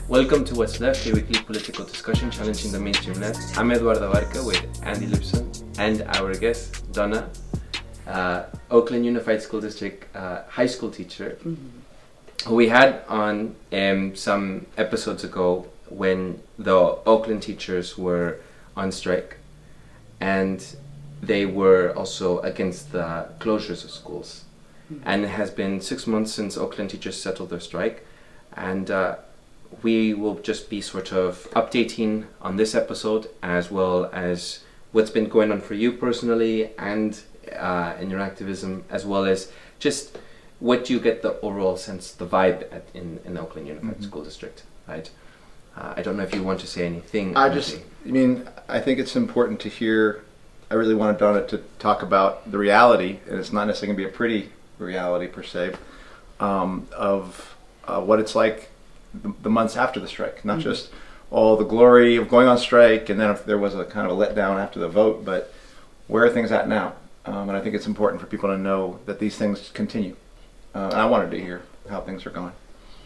Welcome to What's Left, a weekly political discussion challenging the mainstream left. I'm Eduardo Barca with Andy Lipson and our guest, Donna, Oakland Unified School District high school teacher, who we had on some episodes ago when the Oakland teachers were on strike, and they were also against the closures of schools. And it has been 6 months since Oakland teachers settled their strike, and we will just be sort of updating on this episode as well as what's been going on for you personally and in your activism, as well as just what you get the overall sense, the vibe in Oakland Unified School District, right? I don't know if you want to say anything. I think it's important to hear. I really wanted Donna to talk about the reality, and it's not necessarily going to be a pretty reality per se, of what it's like the months after the strike. Not just all the glory of going on strike, and then if there was a kind of a letdown after the vote, but where are things at now? And I think it's important for people to know that these things continue. And I wanted to hear how things are going.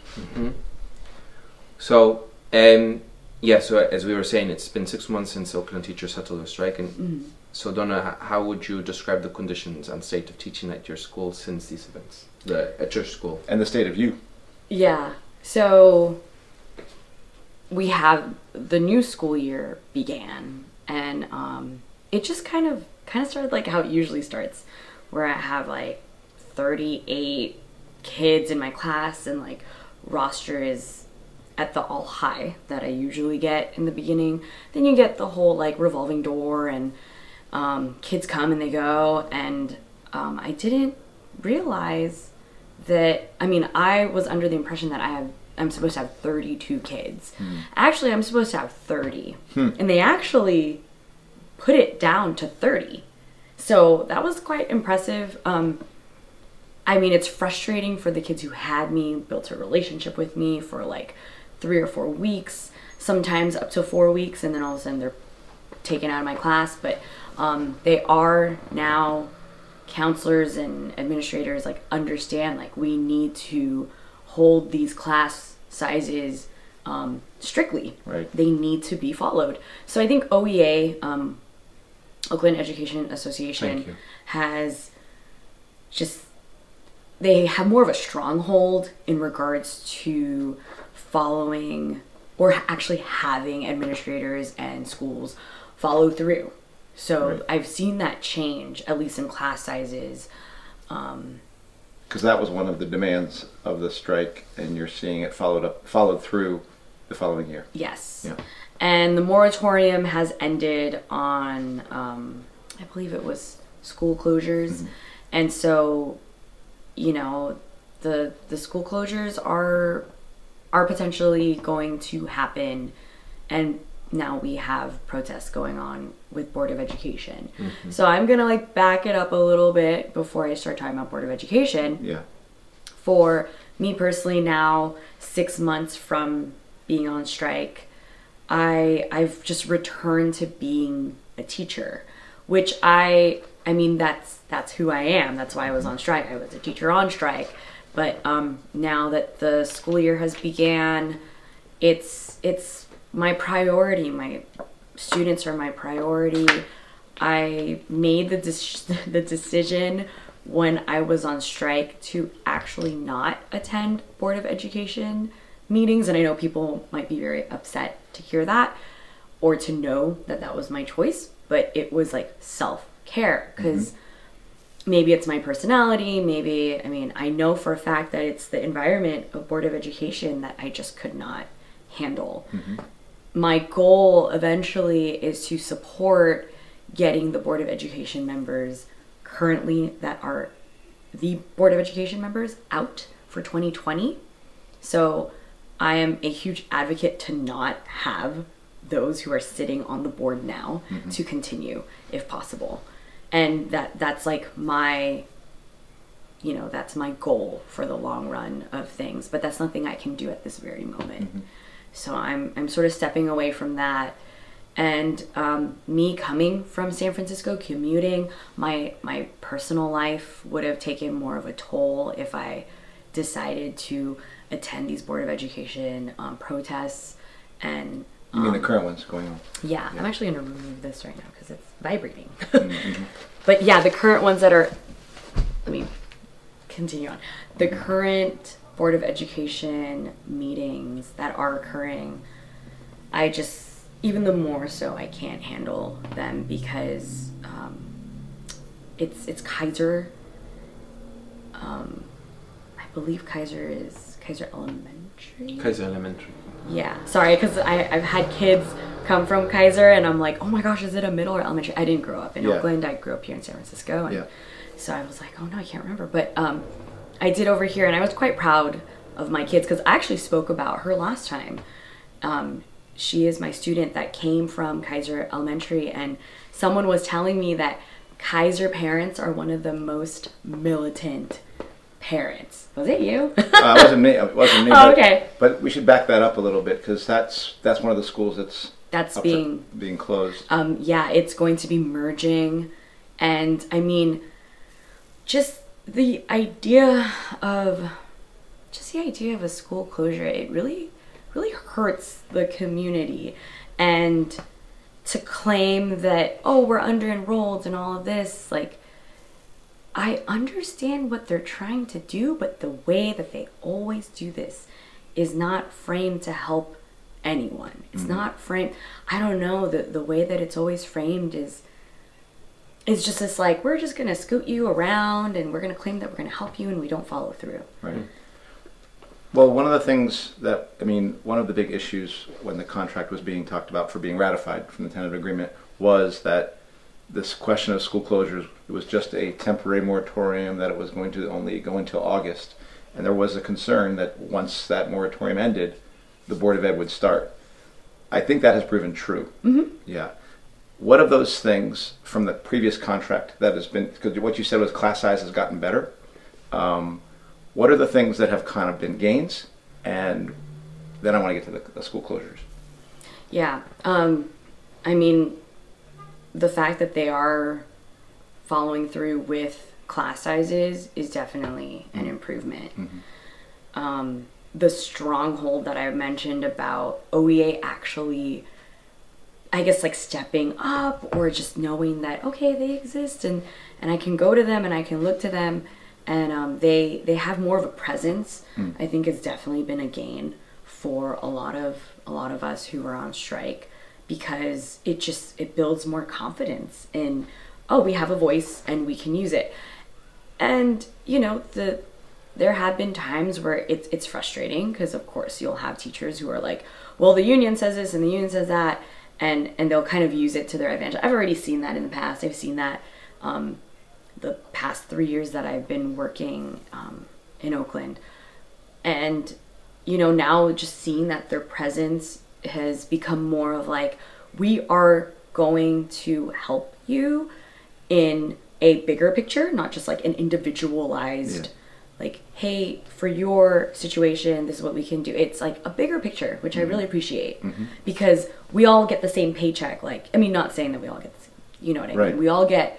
So, so as we were saying, it's been 6 months since Oakland teachers settled their strike, and so Donna, how would you describe the conditions and state of teaching at your school since these events, at your school? And the state of you. Yeah, so we have the new school year began, and it just kind of started like how it usually starts, where I have like 38 kids in my class, and like roster is at the all high that I usually get in the beginning. Then you get the whole like revolving door, and kids come and they go, and I didn't realize that, I was under the impression that I'm supposed to have 32 kids. Actually, I'm supposed to have 30. And they actually put it down to 30. So that was quite impressive. It's frustrating for the kids who had me, built a relationship with me for like 3 or 4 weeks, sometimes up to 4 weeks, and then all of a sudden they're taken out of my class. But they are now, counselors and administrators like understand like we need to hold these class sizes strictly. Right. They need to be followed. So I think OEA, Oakland Education Association, has they have more of a stronghold in regards to following, or actually having, administrators and schools follow through. So right. I've seen that change, at least in class sizes. Because that was one of the demands of the strike, and you're seeing it followed through the following year. Yes. Yeah. And the moratorium has ended on, I believe it was school closures. And so, the school closures are potentially going to happen, and now we have protests going on with Board of Education. So I'm gonna like back it up a little bit before I start talking about Board of Education. Yeah. For me personally, now 6 months from being on strike, I've just returned to being a teacher, which that's who I am. That's why I was on strike. I was a teacher on strike. But now that the school year has began, it's my priority. My students are my priority. I made the decision when I was on strike to actually not attend Board of Education meetings, and I know people might be very upset to hear that or to know that that was my choice, but it was like self-care, because maybe it's my personality, maybe, I know for a fact that it's the environment of Board of Education that I just could not handle. My goal eventually is to support getting the Board of Education members currently that are the Board of Education members out for 2020. So I am a huge advocate to not have those who are sitting on the board now to continue if possible. And that's like my, that's my goal for the long run of things, but that's nothing I can do at this very moment. So I'm sort of stepping away from that. And me coming from San Francisco, commuting, my personal life would have taken more of a toll if I decided to attend these Board of Education protests. And You mean the current ones going on? yeah, I'm actually going to remove this right now because it's vibrating. Mm-hmm. But yeah, the current ones that are, let me continue on. The current Board of Education meetings that are occurring, I just, even the more so, I can't handle them because it's Kaiser. I believe Kaiser is Kaiser Elementary. Kaiser Elementary. Yeah, sorry, because I've had kids come from Kaiser, and I'm like, oh my gosh, is it a middle or elementary? I didn't grow up in Yeah. Oakland. I grew up here in San Francisco, and Yeah. so I was like, oh no, I can't remember. But I did over here, and I was quite proud of my kids because I actually spoke about her last time. She is my student that came from Kaiser Elementary, and someone was telling me that Kaiser parents are one of the most militant parents. Was it you? It wasn't me. It wasn't me. Oh, but, okay. But we should back that up a little bit because that's one of the schools that's up for being closed. Yeah, it's going to be merging, and I mean, just the idea of a school closure, it really hurts the community. And to claim that, oh, we're under enrolled and all of this, like, I understand what they're trying to do, but the way that they always do this is not framed to help anyone. It's not framed, I don't know, the way that it's always framed is just this, like, we're just gonna scoot you around and we're gonna claim that we're gonna help you, and we don't follow through. Right. Well, one of the things one of the big issues when the contract was being talked about for being ratified from the tentative agreement was that this question of school closures was just a temporary moratorium, that it was going to only go until August. And there was a concern that once that moratorium ended, the Board of Ed would start. I think that has proven true. Mm-hmm. Yeah. What of those things from the previous contract that has been, because what you said was class size has gotten better. What are the things that have kind of been gains? And then I want to get to the school closures. Yeah. I mean, the fact that they are following through with class sizes is definitely an improvement. Mm-hmm. The stronghold that I mentioned about OEA actually, I guess, like stepping up, or just knowing that, okay, they exist, and I can go to them and I can look to them, and they have more of a presence. I think it's definitely been a gain for a lot of us who are on strike, because it builds more confidence in, oh, we have a voice and we can use it. And you know, there have been times where it's frustrating, because of course you'll have teachers who are like, well, the union says this and the union says that, and they'll kind of use it to their advantage. I've already seen that in the past. I've seen that the past 3 years that I've been working in Oakland. And, you know, now just seeing that their presence has become more of like, we are going to help you in a bigger picture, not just like an individualized, like, hey, for your situation, this is what we can do. It's like a bigger picture, which I really appreciate, because we all get the same paycheck. Like, I mean, not saying that we all get, you know what I mean? We all get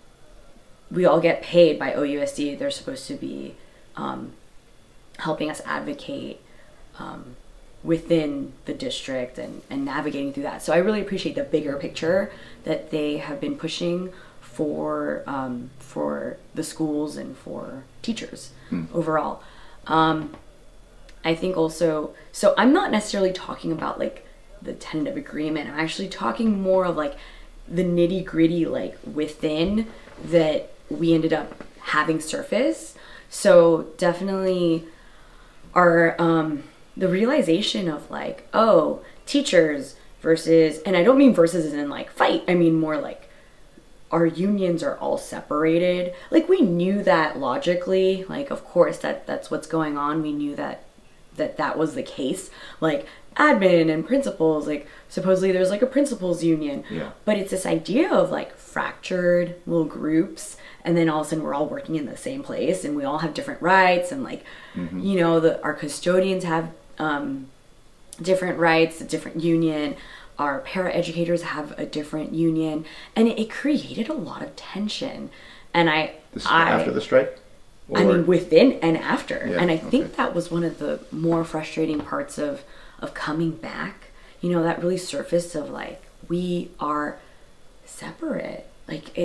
paid by OUSD. They're supposed to be helping us advocate within the district and navigating through that. So I really appreciate the bigger picture that they have been pushing for the schools and for teachers overall. I think also, so I'm not necessarily talking about like the tentative agreement. I'm actually talking more of like the nitty gritty, like within that we ended up having surface. So definitely our the realization of like, oh, teachers versus, and I don't mean versus as in like fight, I mean more like our unions are all separated. Like, we knew that logically, like, of course that's what's going on. We knew that was the case. Like, admin and principals, like, supposedly there's like a principals union. Yeah. But it's this idea of like fractured little groups, and then all of a sudden we're all working in the same place and we all have different rights, and like, you know, our custodians have different rights, a different union. Our paraeducators have a different union, and it created a lot of tension. And after the strike? I mean, within and after. Yeah, and I think that was one of the more frustrating parts of coming back. You know, that really surfaced of like, we are separate. Like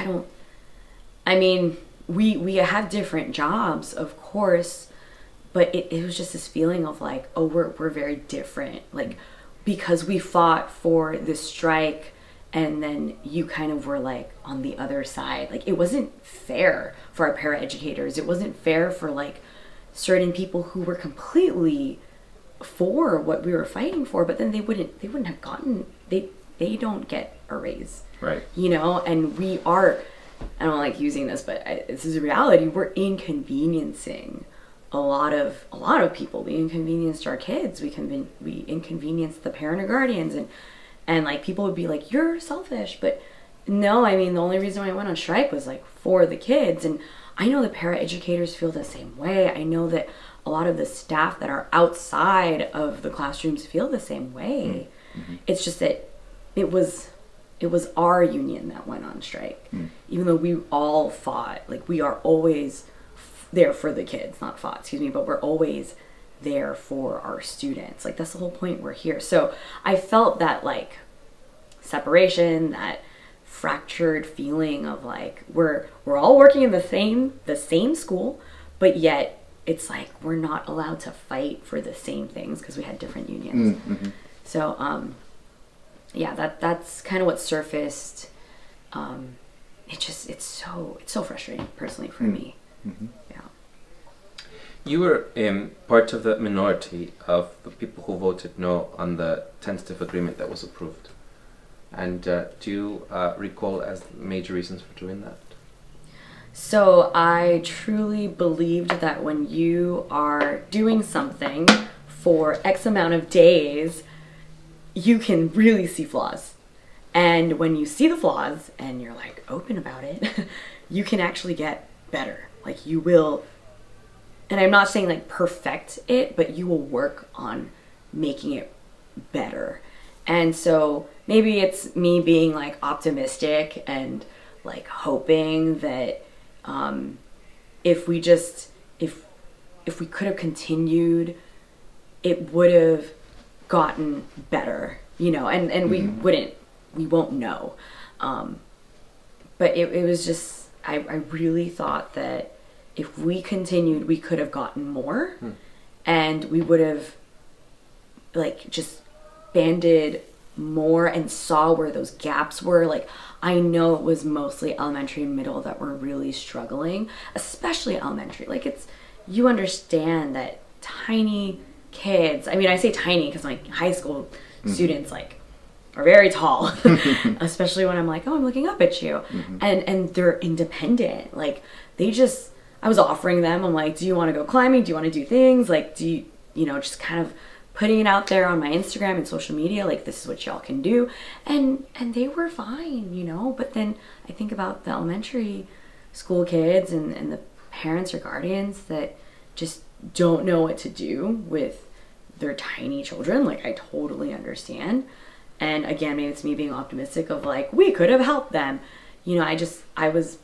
we have different jobs, of course, but it was just this feeling of like, oh, we're very different. Like, because we fought for this strike and then you kind of were like on the other side. Like, it wasn't fair for our paraeducators. It wasn't fair for like certain people who were completely for what we were fighting for, but then they wouldn't have gotten, they don't get a raise. Right. You know, and we are, I don't like using this, but this is a reality. We're inconveniencing a lot of people. We inconvenienced our kids. We inconvenienced the parent or guardians, and like people would be like, you're selfish, but no, I mean, the only reason why I went on strike was like for the kids. And I know the paraeducators feel the same way. I know that a lot of the staff that are outside of the classrooms feel the same way. Mm-hmm. It's just that it was our union that went on strike. Even though we all fought, like we are always there for the kids, not fought, excuse me, but we're always there for our students. Like, that's the whole point, we're here. So I felt that like separation, that fractured feeling of like we're all working in the same school, but yet it's like we're not allowed to fight for the same things because we had different unions. Mm-hmm. So yeah, that's kind of what surfaced. It's so frustrating personally for me. Mm-hmm. Yeah. You were part of the minority of the people who voted no on the tentative agreement that was approved. And do you recall as major reasons for doing that? So I truly believed that when you are doing something for X amount of days, you can really see flaws. And when you see the flaws and you're like open about it, you can actually get better. Like, you will, and I'm not saying like perfect it, but you will work on making it better. And so maybe it's me being like optimistic and like hoping that if we could have continued, it would have gotten better, you know, and mm-hmm. we won't know. But it was just, I really thought that if we continued, we could have gotten more, and we would have like just banded more and saw where those gaps were. Like, I know it was mostly elementary and middle that were really struggling, especially elementary. Like, you understand that tiny kids, I mean, I say tiny because like high school students like are very tall, especially when I'm like, oh, I'm looking up at you. Mm-hmm. And they're independent. Like, I was offering them, I'm like, do you want to go climbing? Do you want to do things? Like, do you know, just kind of putting it out there on my Instagram and social media, like, this is what y'all can do. And they were fine, you know. But then I think about the elementary school kids and the parents or guardians that just don't know what to do with their tiny children. Like, I totally understand. And again, maybe it's me being optimistic of like, we could have helped them. You know, I was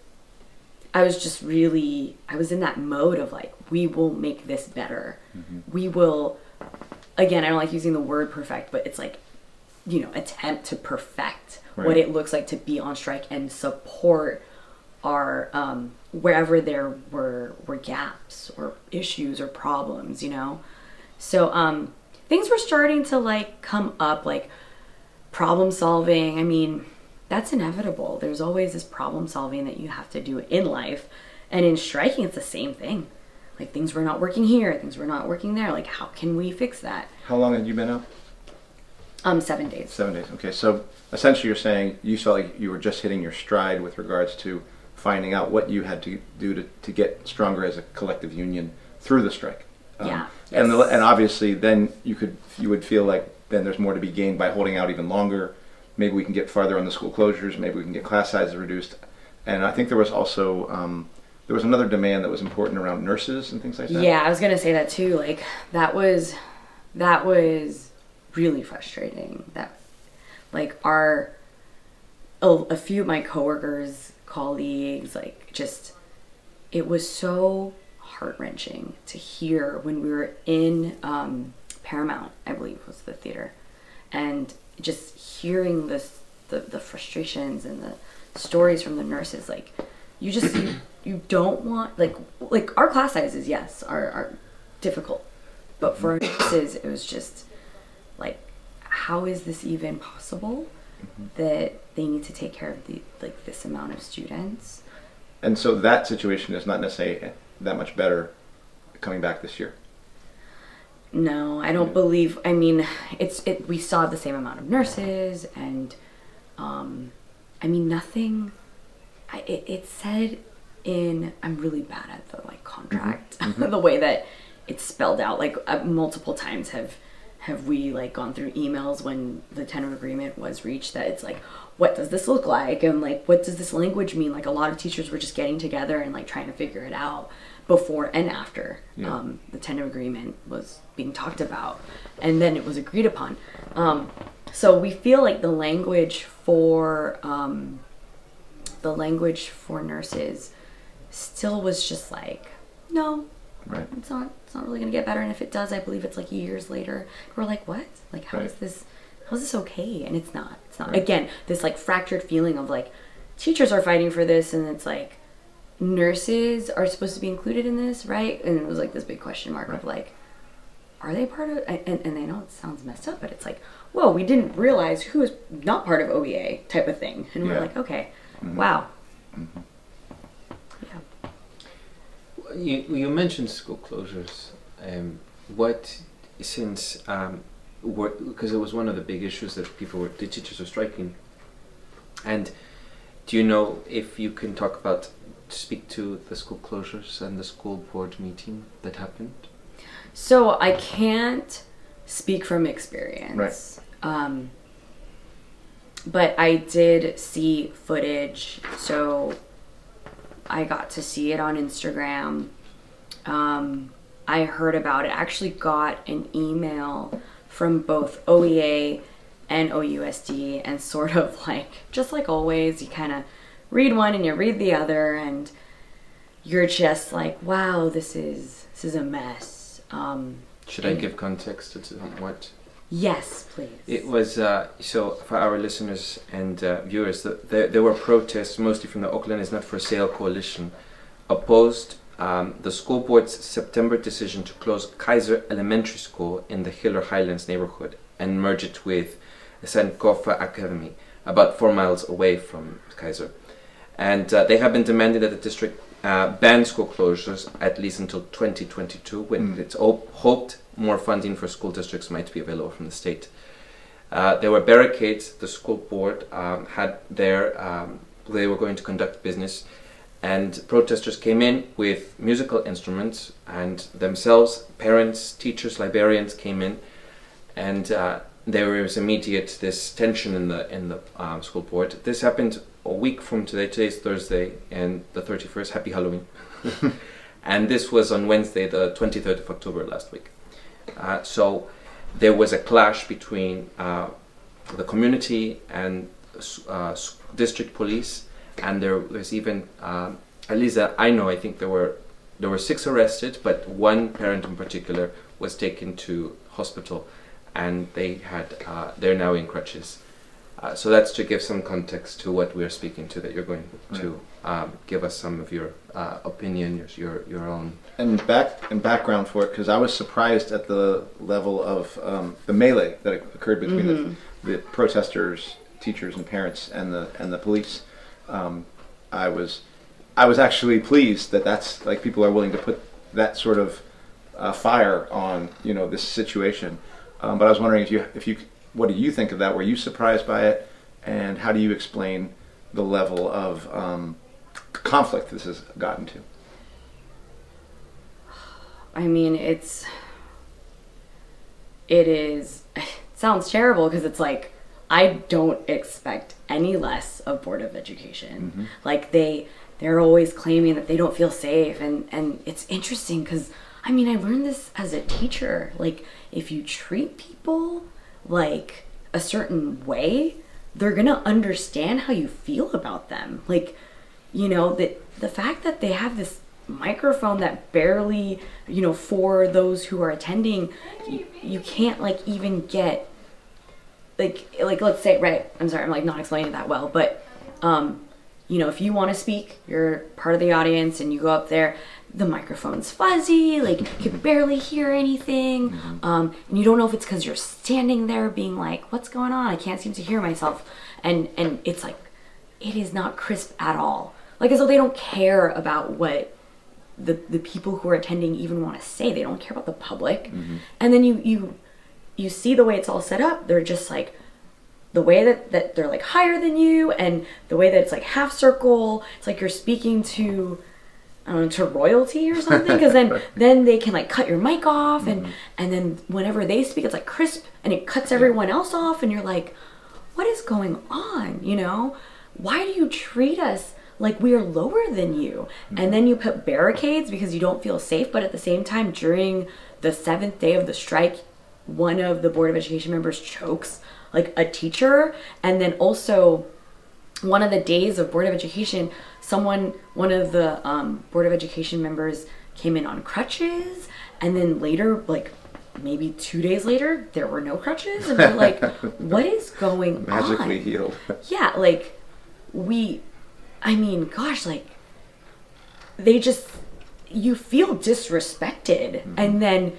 in that mode of like, we will make this better. Mm-hmm. We will, again, I don't like using the word perfect, but it's like, you know, attempt to perfect what it looks like to be on strike and support our, wherever there were gaps or issues or problems, you know? So, things were starting to like come up, like problem solving. I mean, that's inevitable. There's always this problem solving that you have to do in life. And in striking, it's the same thing. Like, things were not working here, things were not working there. Like, how can we fix that? How long had you been up? 7 days. 7 days. Okay. So essentially you're saying you felt like you were just hitting your stride with regards to finding out what you had to do to get stronger as a collective union through the strike. Yeah. Yes. And obviously then you would feel like then there's more to be gained by holding out even longer. Maybe we can get farther on the school closures. Maybe we can get class sizes reduced. And I think there was also there was another demand that was important around nurses and things like that. Yeah, I was gonna say that too. Like, that was really frustrating. That, like, a few of my coworkers, colleagues, like, just it was so heart-wrenching to hear when we were in Paramount, I believe was the theater, and just hearing the frustrations and the stories from the nurses. Like, you just you don't want, like our class sizes, yes, are difficult, but for our nurses it was just like, how is this even possible that they need to take care of this amount of students? And so that situation is not necessarily that much better coming back this year. No, I don't believe. I mean, we saw the same amount of nurses, and I mean, nothing. It said in, I'm really bad at the contract, the way that it's spelled out. Multiple times have we gone through emails when the tentative agreement was reached, that it's what does this look like, and what does this language mean? A lot of teachers were just getting together and trying to figure it out before and after the tentative agreement was being talked about, and then it was agreed upon. So we feel like the language for nurses still was just no, right. It's not really gonna get better, and if it does, I believe it's years later. We're what? How is this okay? And it's not. Right. Again, this fractured feeling of teachers are fighting for this, and it's nurses are supposed to be included in this, right? And it was this big question mark of are they part of, and I know it sounds messed up, but it's whoa, we didn't realize who is not part of OEA type of thing. And we're okay, wow. Yeah. You mentioned school closures. Because it was one of the big issues that the teachers were striking. And do you know if you can speak to the school closures and the school board meeting that happened? So I can't speak from experience. Right. But I did see footage, so I got to see it on Instagram. I heard about it. I actually got an email from both OEA and OUSD, and sort of just like always, you kind of read one and you read the other, and you're just wow, this is a mess. Should I give context to what? Yes, please. It was, so for our listeners and viewers, there were protests, mostly from the Oakland is Not for Sale coalition, opposed the school board's September decision to close Kaiser Elementary School in the Hiller Highlands neighborhood and merge it with Sankofa Academy, about 4 miles away from Kaiser. And they have been demanding that the district ban school closures at least until 2022, when it's hoped more funding for school districts might be available from the state. There were barricades. The school board had they were going to conduct business, and protesters came in with musical instruments, and themselves, parents, teachers, librarians came in, and there was immediate this tension in the school board. This happened a week from today. Today's Thursday, and the 31st. Happy Halloween! And this was on Wednesday, the 23rd of October last week. So there was a clash between the community and district police, and there was even, at least I think there were 6 arrested, but one parent in particular was taken to hospital, and they're now in crutches. So that's to give some context to what we're speaking to, that you're going to give us some of your opinion, your own. And background for it, because I was surprised at the level of the melee that occurred between the protesters, teachers, and parents, and the police. I was actually pleased that that's people are willing to put that sort of fire on this situation. But I was wondering if you what do you think of that? Were you surprised by it, and how do you explain the level of conflict this has gotten to? I mean, it sounds terrible, because it's I don't expect any less of Board of Education. They're always claiming that they don't feel safe, and it's interesting because I learned this as a teacher. If you treat people a certain way, they're gonna understand how you feel about them. The fact that they have this microphone that barely, for those who are attending, you can't like even get like let's say, right, I'm sorry, I'm like not explaining it that well, but if you want to speak, you're part of the audience and you go up there, the microphone's fuzzy, like you can barely hear anything, and you don't know if it's because you're standing there being like, what's going on, I can't seem to hear myself, and it's like, it is not crisp at all, like as though they don't care about what the people who are attending even want to say. They don't care about the public. And then you see the way it's all set up, they're just like, the way that they're like higher than you, and the way that it's like half circle, it's like you're speaking to, I don't know, to royalty or something, because then they can like cut your mic off, and then whenever they speak, it's like crisp, and it cuts everyone else off, and you're like, what is going on, Why do you treat us like we are lower than you? And then you put barricades because you don't feel safe, but at the same time, during the 7th day of the strike, one of the Board of Education members chokes like a teacher, and then also one of the days of Board of Education, one of the Board of Education members came in on crutches, and then later, like maybe 2 days later, there were no crutches, and we're like, what is going on? Magically healed. Yeah, like gosh, like they just, you feel disrespected, and then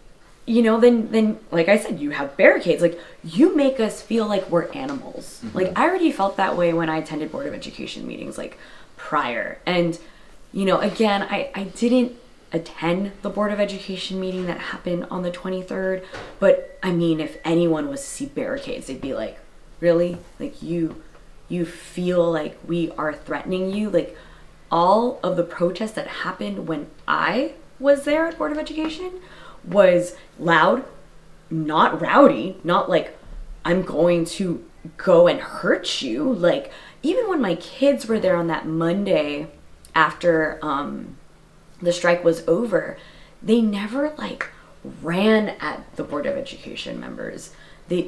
then like I said, you have barricades. Like, you make us feel like we're animals. Like, I already felt that way when I attended Board of Education meetings, like, prior. And, again, I didn't attend the Board of Education meeting that happened on the 23rd. But, if anyone was to see barricades, they'd be like, really? Like, you feel like we are threatening you? Like, all of the protests that happened when I was there at Board of Education was loud, not rowdy, not like I'm going to go and hurt you. Like, even when my kids were there on that Monday after the strike was over, they never like ran at the Board of Education members. They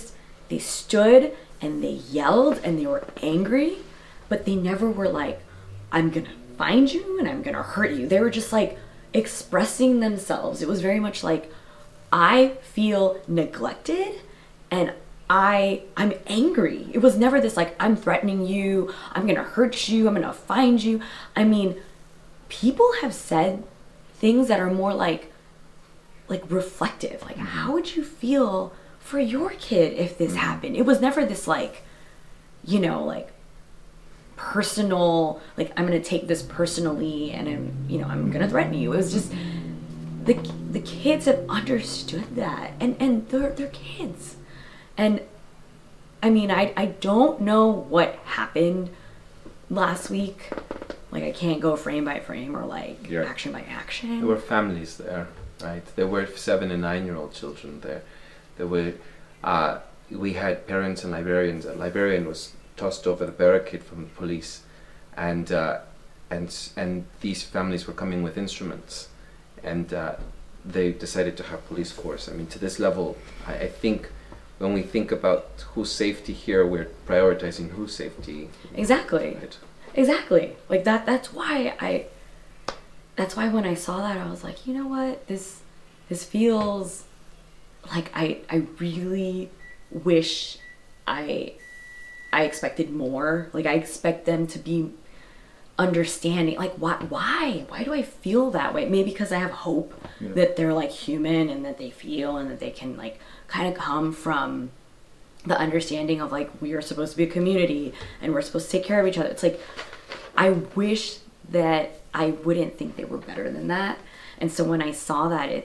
stood and they yelled and they were angry, but they never were like, I'm gonna find you and I'm gonna hurt you. They were just like expressing themselves. It was very much like, I feel neglected and I'm angry. It was never this like, I'm threatening you, I'm gonna hurt you, I'm gonna find you. People have said things that are more like reflective. Like, how would you feel for your kid if this happened? It was never this like, like personal, like I'm gonna take this personally and I'm gonna threaten you. It was just the kids have understood that, and they're kids. And I don't know what happened last week. Like, I can't go frame by frame or like action by action. There were families there, right? There were 7 and 9-year-old children there. There were we had parents and librarians. A librarian was tossed over the barricade from the police, and these families were coming with instruments, and they decided to have police force. To this level, I think when we think about whose safety here, we're prioritizing whose safety. Exactly. Right? Exactly. Like that's why when I saw that, I was like, you know what, this feels like I really wish I expected more. Like, I expect them to be understanding. Like, why do I feel that way? Maybe because I have hope that they're like human and that they feel and that they can like kind of come from the understanding of like, we are supposed to be a community and we're supposed to take care of each other. It's like, I wish that I wouldn't think they were better than that. And so when I saw that,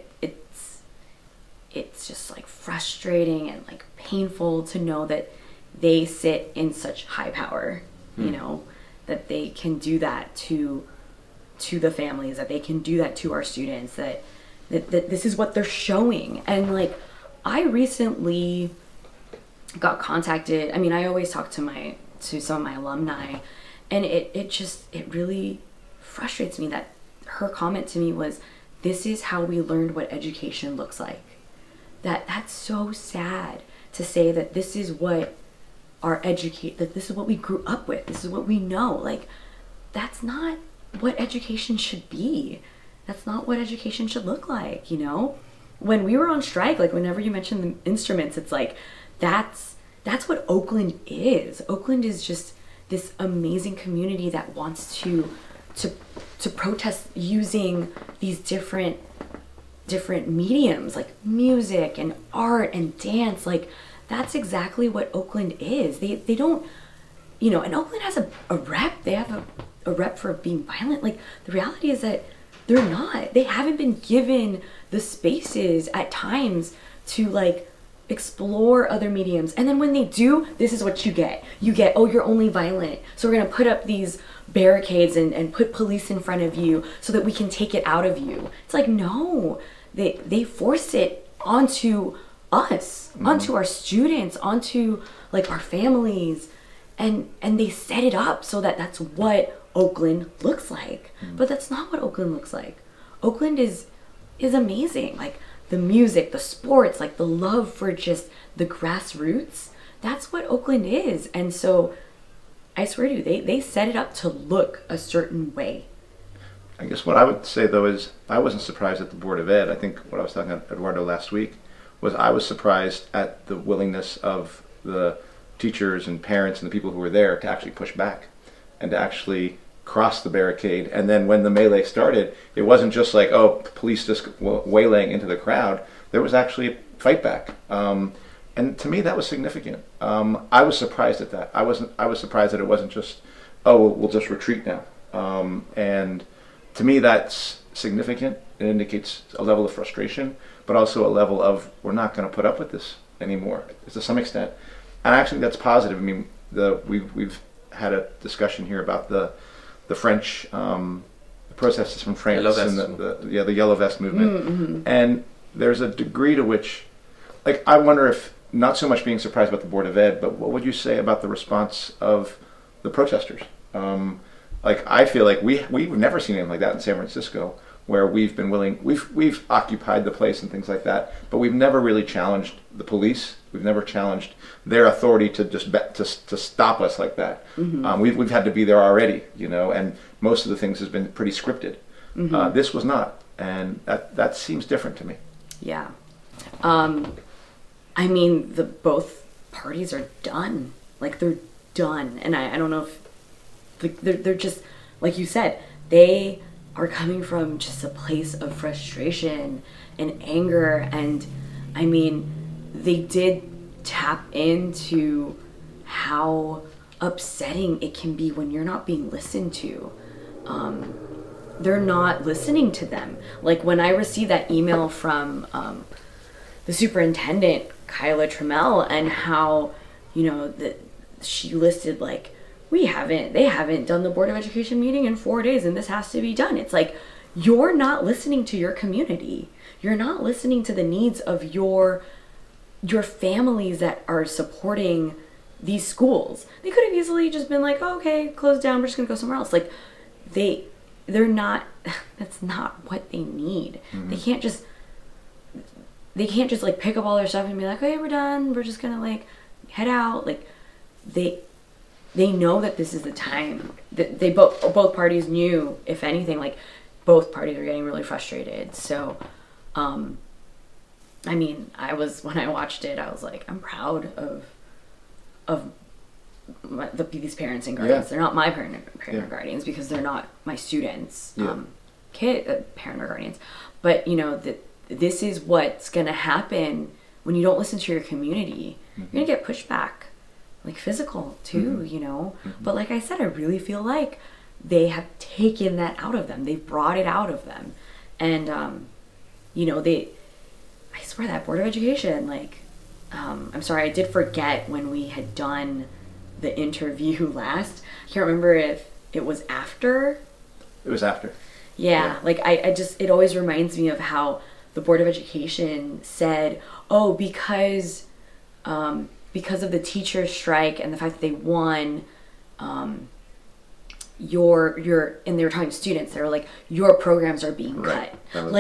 it's just like frustrating and like painful to know that they sit in such high power, that they can do that to the families, that they can do that to our students, that this is what they're showing. And like, I recently got contacted. I always talk to some of my alumni, and it really frustrates me that her comment to me was, this is how we learned what education looks like. That's so sad to say that this is what that this is what we grew up with. This is what we know. Like, that's not what education should be. That's not what education should look like, you know? When we were on strike, like whenever you mention the instruments, it's like that's what Oakland is. Oakland is just this amazing community that wants to protest using these different mediums like music and art and dance. Like that's exactly what Oakland is. They don't, you know, and Oakland has a rep. They have a rep for being violent. Like the reality is that they're not. They haven't been given the spaces at times to like explore other mediums. And then when they do, this is what you get. You get, oh, you're only violent, so we're gonna put up these barricades and put police in front of you so that we can take it out of you. It's like, no, they force it onto us, onto our students, onto like our families, and they set it up so that that's what Oakland looks like. But that's not what Oakland looks like. Oakland is amazing. Like the music, the sports, like the love for just the grassroots. That's what Oakland is. And so I swear to you, they set it up to look a certain way. I guess what I would say though is I wasn't surprised at the Board of Ed. I think what I was talking to Eduardo last week was I was surprised at the willingness of the teachers and parents and the people who were there to actually push back and to actually cross the barricade. And then when the melee started, it wasn't just like, oh, police just waylaying into the crowd. There was actually a fight back. And to me, that was significant. I was surprised at that. I was surprised that it wasn't just, oh, we'll just retreat now. And to me, that's significant. It indicates a level of frustration, but also a level of we're not going to put up with this anymore, to some extent. And I actually think that's positive. I mean, we've had a discussion here about the French protesters from France and the Yellow Vest movement. And there's a degree to which, like, I wonder if, not so much being surprised about the Board of Ed, but what would you say about the response of the protesters? Like, I feel like we've never seen anything like that in San Francisco, where we've been willing, we've occupied the place and things like that, but we've never really challenged the police. We've never challenged their authority to just to stop us like that. We've had to be there already, you know, and most of the things has been pretty scripted. This was not, and that seems different to me. Yeah. I mean, both parties are done. Like, they're done. And I don't know if they're just, like you said, they are coming from just a place of frustration and anger. And I mean, they did tap into how upsetting it can be when you're not being listened to. They're not listening to them. Like when I received that email from the superintendent, Kyla Trammell, and how, you know, that she listed like, they haven't done the Board of Education meeting in 4 days and this has to be done. It's like, you're not listening to your community. You're not listening to the needs of your families that are supporting these schools. They could have easily just been like, oh, okay, close down, we're just gonna go somewhere else. Like, they're not, that's not what they need. They can't just like pick up all their stuff and be like, okay, we're done, we're just gonna like head out. Like, they know that this is the time that both parties knew, if anything, like both parties are getting really frustrated. So, I mean, when I watched it, I was like, I'm proud of these parents and guardians. Yeah. They're not my parent or guardians because they're not my students, parent or guardians. But you know that this is what's gonna happen when you don't listen to your community. You're gonna get pushback. Like physical too, you know. But like I said, I really feel like they have taken that out of them. They've brought it out of them. And you know, I swear that Board of Education, like, I'm sorry, I did forget when we had done the interview last. I can't remember if it was after. It was after. Yeah. Like I just, it always reminds me of how the Board of Education said, oh, because of the teacher strike and the fact that they won, and they were talking to students, they were like, your programs are being cut. Like,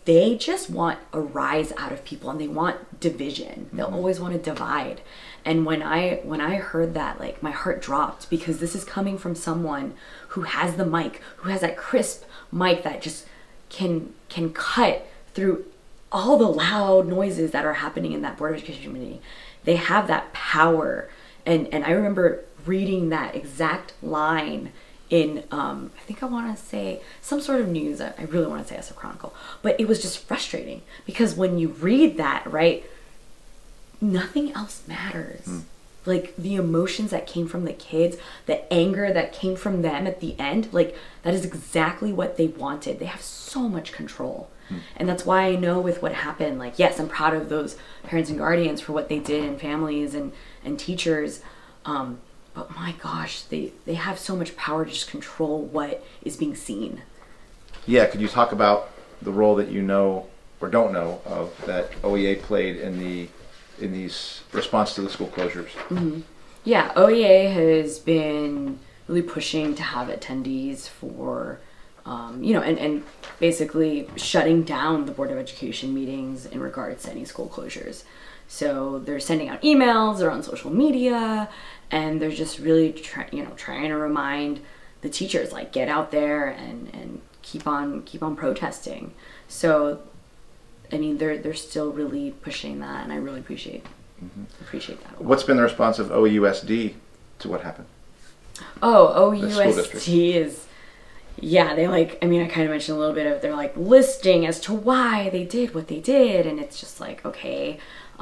they just want a rise out of people, and they want division. They'll always want to divide. And when I heard that, like, my heart dropped, because this is coming from someone who has the mic, who has that crisp mic that just can cut through all the loud noises that are happening in that Board of Education community. They have that power. And I remember reading that exact line in, I think I want to say some sort of news. I really want to say SF Chronicle. But it was just frustrating, because when you read that, right, nothing else matters. Like, the emotions that came from the kids, the anger that came from them at the end, like, that is exactly what they wanted. They have so much control. And that's why I know with what happened, like, yes, I'm proud of those parents and guardians for what they did, and families and teachers. But my gosh, they have so much power to just control what is being seen. Yeah, could you talk about the role that you know or don't know of that OEA played in these response to the school closures? Yeah, OEA has been really pushing to have attendees for, and basically shutting down the Board of Education meetings in regards to any school closures. So they're sending out emails, they're on social media, and they're just really trying to remind the teachers, like, get out there and keep on protesting. So, I mean, they're still really pushing that, and I really appreciate that. What's been the response of OUSD to what happened? Oh, The school district. OUSD is, yeah, they I kind of mentioned a little bit of, they're like listing as to why they did what they did, and it's just like, okay,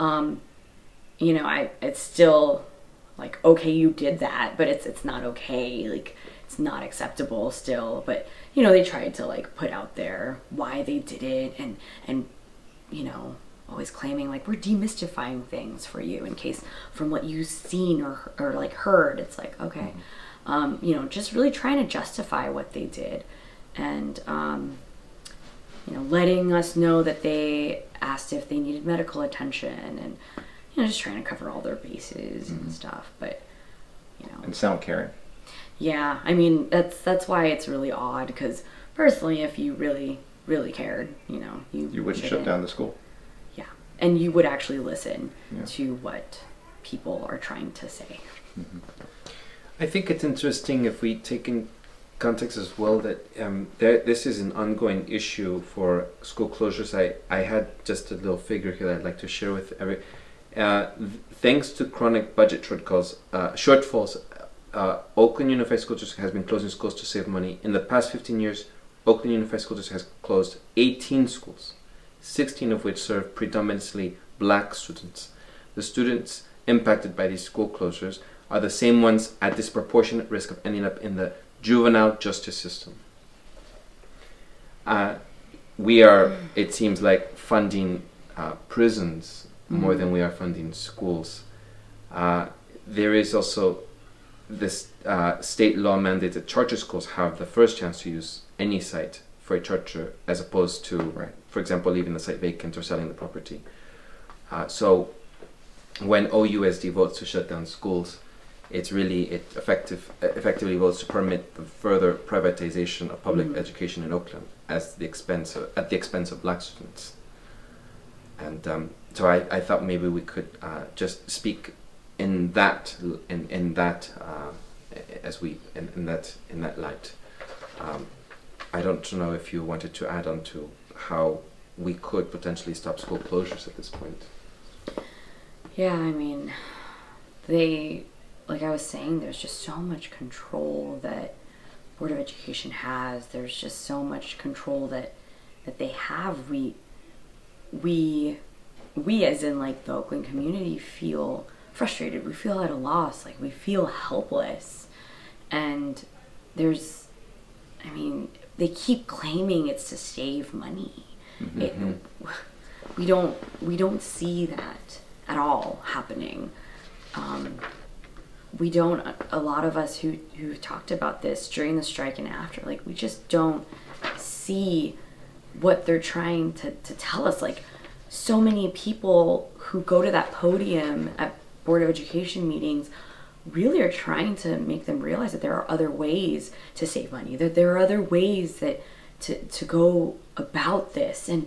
it's still like, okay, you did that, but it's not okay, like, it's not acceptable still. But they tried to, like, put out there why they did it, and always claiming, like, we're demystifying things for you in case from what you've seen or like heard. It's like, okay, just really trying to justify what they did, and letting us know that they asked if they needed medical attention, and just trying to cover all their bases and stuff. But And sound caring. yeah, I mean, that's why it's really odd, because personally, if you really cared, you wouldn't shut down the school. Yeah, and you would actually listen Yeah. to what people are trying to say. I think it's interesting if we take in context as well that this is an ongoing issue for school closures. I had just a little figure here that I'd like to share with every. Thanks to chronic budget shortfalls, Oakland Unified School District has been closing schools to save money. In the past 15 years, Oakland Unified School District has closed 18 schools, 16 of which serve predominantly black students. The students impacted by these school closures are the same ones at disproportionate risk of ending up in the juvenile justice system. We are, it seems like, funding prisons more than we are funding schools. There is also this state law mandate that charter schools have the first chance to use any site for a charter, as opposed to, for example, leaving the site vacant or selling the property. So when OUSD votes to shut down schools, it effectively votes to permit the further privatization of public education in Oakland at the expense of black students. And so I thought maybe we could just speak in that light. I don't know if you wanted to add on to how we could potentially stop school closures at this point. Yeah, I mean, like I was saying, there's just so much control that Board of Education has. There's just so much control that they have. We as in, like, the Oakland community feel frustrated. We feel at a loss. Like, we feel helpless. And they keep claiming it's to save money. We don't see that at all happening. We don't, a lot of us who talked about this during the strike and after, like, we just don't see what they're trying to tell us. Like, so many people who go to that podium at Board of Education meetings really are trying to make them realize that there are other ways to save money, that there are other ways that to go about this. And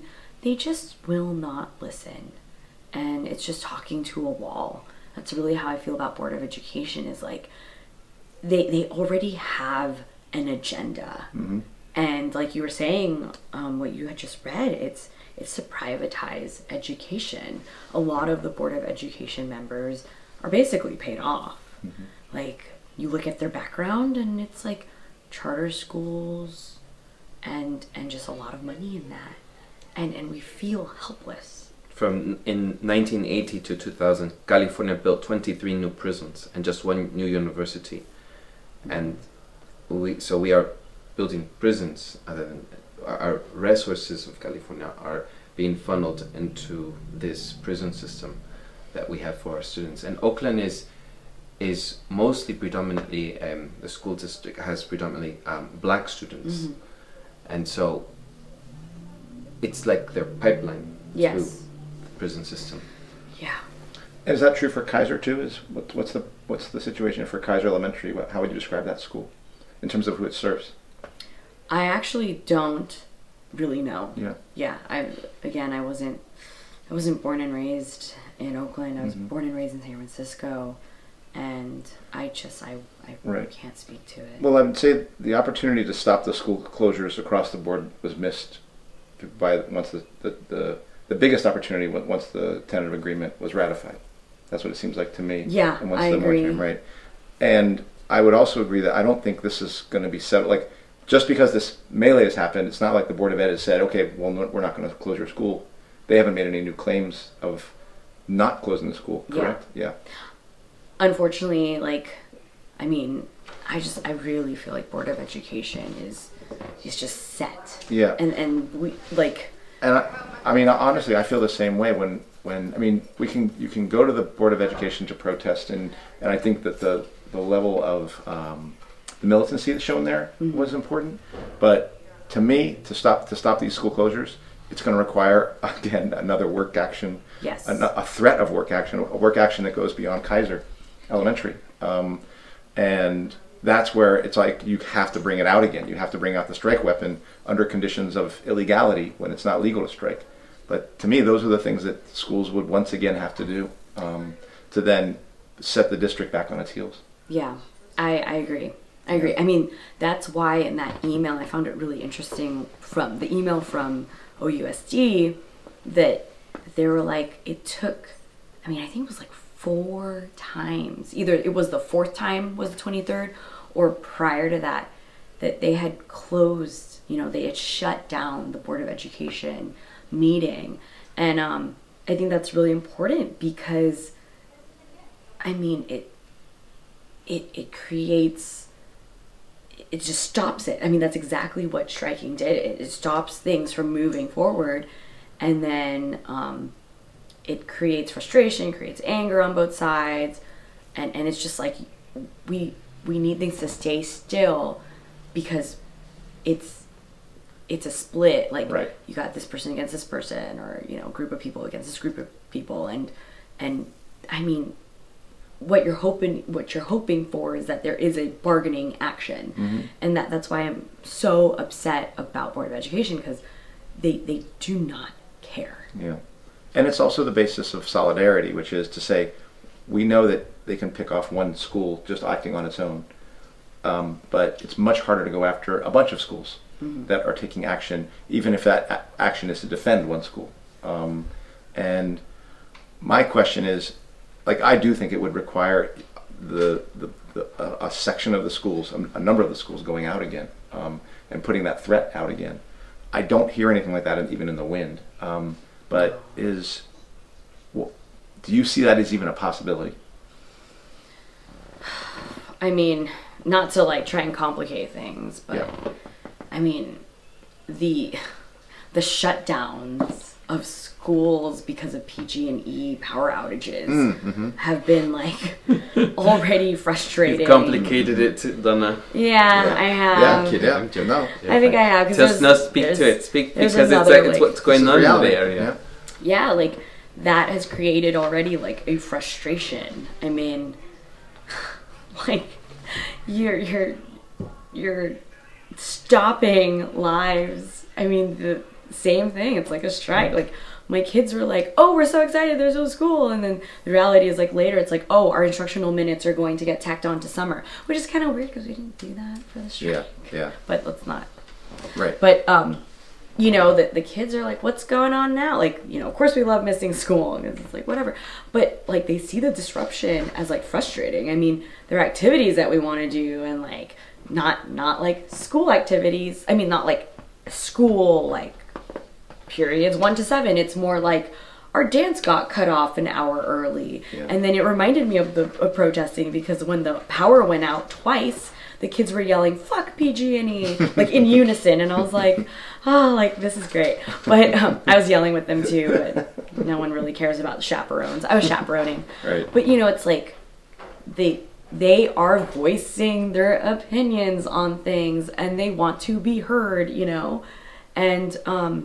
they just will not listen. And it's just talking to a wall. That's really how I feel about Board of Education, is like they already have an agenda. And like you were saying, what you had just read, it's to privatize education. A lot of the Board of Education members are basically paid off. Like, you look at their background and it's like charter schools and just a lot of money in that. And we feel helpless. From in 1980 to 2000, California built 23 new prisons and just one new university. And we are building prisons. Other than our resources of California are being funneled into this prison system that we have for our students. And Oakland is mostly predominantly, the school district has predominantly black students. And so it's like their pipeline Yes. through the prison system. Yeah. Is that true for Kaiser too? What's the situation for Kaiser Elementary? How would you describe that school in terms of who it serves? I actually don't really know. Yeah. Yeah. I wasn't born and raised in Oakland. I was born and raised in San Francisco, and I Right. can't speak to it. Well, I would say the opportunity to stop the school closures across the board was missed by once the biggest opportunity once the tentative agreement was ratified. That's what it seems like to me. Yeah, and once I the agree. moratorium, right? And I would also agree that I don't think this is going to be settled. Like, just because this melee has happened, it's not like the Board of Ed has said, okay, well, no, we're not going to close your school. They haven't made any new claims of not closing the school, correct? Yeah. Unfortunately, I really feel like Board of Education is just set. Yeah. And we And I mean, honestly, I feel the same way when I mean, you can go to the Board of Education to protest, and I think that the level of the militancy that's shown there was important. But to me, to stop these school closures, it's going to require, again, another work action, Yes. a threat of work action, a work action that goes beyond Kaiser Elementary. And that's where it's like you have to bring it out again. You have to bring out the strike weapon under conditions of illegality when it's not legal to strike. But to me, those are the things that schools would once again have to do to then set the district back on its heels. Yeah, I agree. I agree. I mean, that's why in that email, I found it really interesting from the email from OUSD that they were like, it took, I think it was like 4 times. Either it was the 4th time was the 23rd, or prior to that they had closed, they had shut down the Board of Education meeting. And I think that's really important because, it creates, it just stops it. That's exactly what striking did. It stops things from moving forward, and then it creates frustration, creates anger on both sides, and it's just like we need things to stay still because it's a split. Like, right. You got this person against this person, or group of people against this group of people, and what you're hoping for is that there is a bargaining action, and that's why I'm so upset about Board of Education, because they do not care. Yeah, and it's also the basis of solidarity, which is to say, we know that they can pick off one school just acting on its own, but it's much harder to go after a bunch of schools that are taking action, even if that action is to defend one school. And my question is, I do think it would require a section of the schools, a number of the schools going out again, and putting that threat out again. I don't hear anything like that even in the wind. But do you see that as even a possibility? Not to try and complicate things, but yeah. The shutdowns of schools because of PG&E power outages have been already frustrating. You've complicated it, Donna. Yeah, I have. Yeah, no. I think I have. Just now speak to it. Speak because it's what's going on in the area. Yeah, that has created already a frustration. You're stopping lives. The same thing. It's like a strike. Like my kids were like, oh, we're so excited, there's no school. And then the reality is like later it's like, oh, our instructional minutes are going to get tacked on to summer, which is kind of weird because we didn't do that for the strike. Yeah. But let's not. Right. But, you know, the kids are like, what's going on now? Like, you know, of course we love missing school, and it's like, whatever. But, like, they see the disruption as, like, frustrating. I mean, there are activities that we want to do, and, like, not like, school activities. I mean, not, like, school, like, periods 1 to 7. It's more like, our dance got cut off an hour early. Yeah. And then it reminded me of protesting, because when the power went out twice, the kids were yelling, fuck PG&E, like in unison. And I was like, oh, like, this is great. But I was yelling with them too, but no one really cares about the chaperones. I was chaperoning. Right. But, you know, it's like they are voicing their opinions on things, and they want to be heard, you know? And,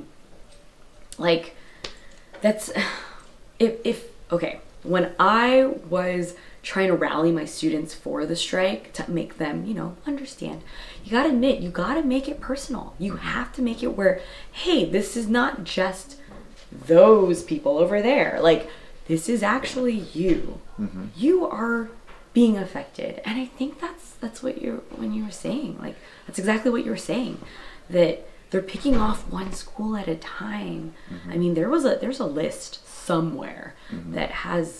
like, that's, okay, when I was trying to rally my students for the strike to make them, you know, understand, you gotta admit, you gotta make it personal. You have to make it where, hey, this is not just those people over there. Like, this is actually you. Mm-hmm. You are being affected. And I think that's what when you were saying, like, that's exactly what you were saying, that they're picking off one school at a time. Mm-hmm. I mean, there's a list somewhere mm-hmm. that has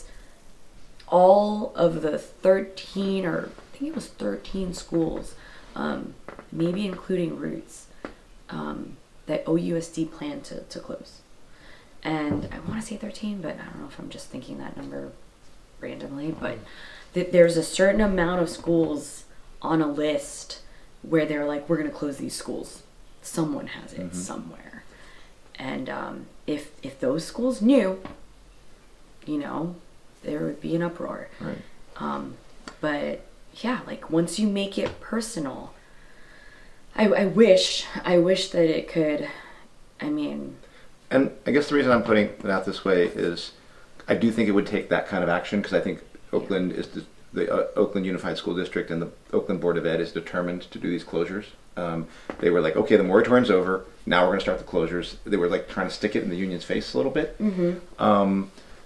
all of the 13, or I think it was 13 schools, maybe including Roots, that OUSD planned to close. And I want to say 13, but I don't know if I'm just thinking that number randomly, but there's a certain amount of schools on a list where they're like, we're going to close these schools. Someone has it mm-hmm. somewhere. And if those schools knew, you know, there would be an uproar. Right. But yeah, like, once you make it personal, I wish that it could, I mean. And I guess the reason I'm putting it out this way is I do think it would take that kind of action, because I think Oakland is the Oakland Unified School District and the Oakland Board of Ed is determined to do these closures. They were like, okay, the moratorium's over, now we're going to start the closures. They were like trying to stick it in the union's face a little bit. Mm-hmm.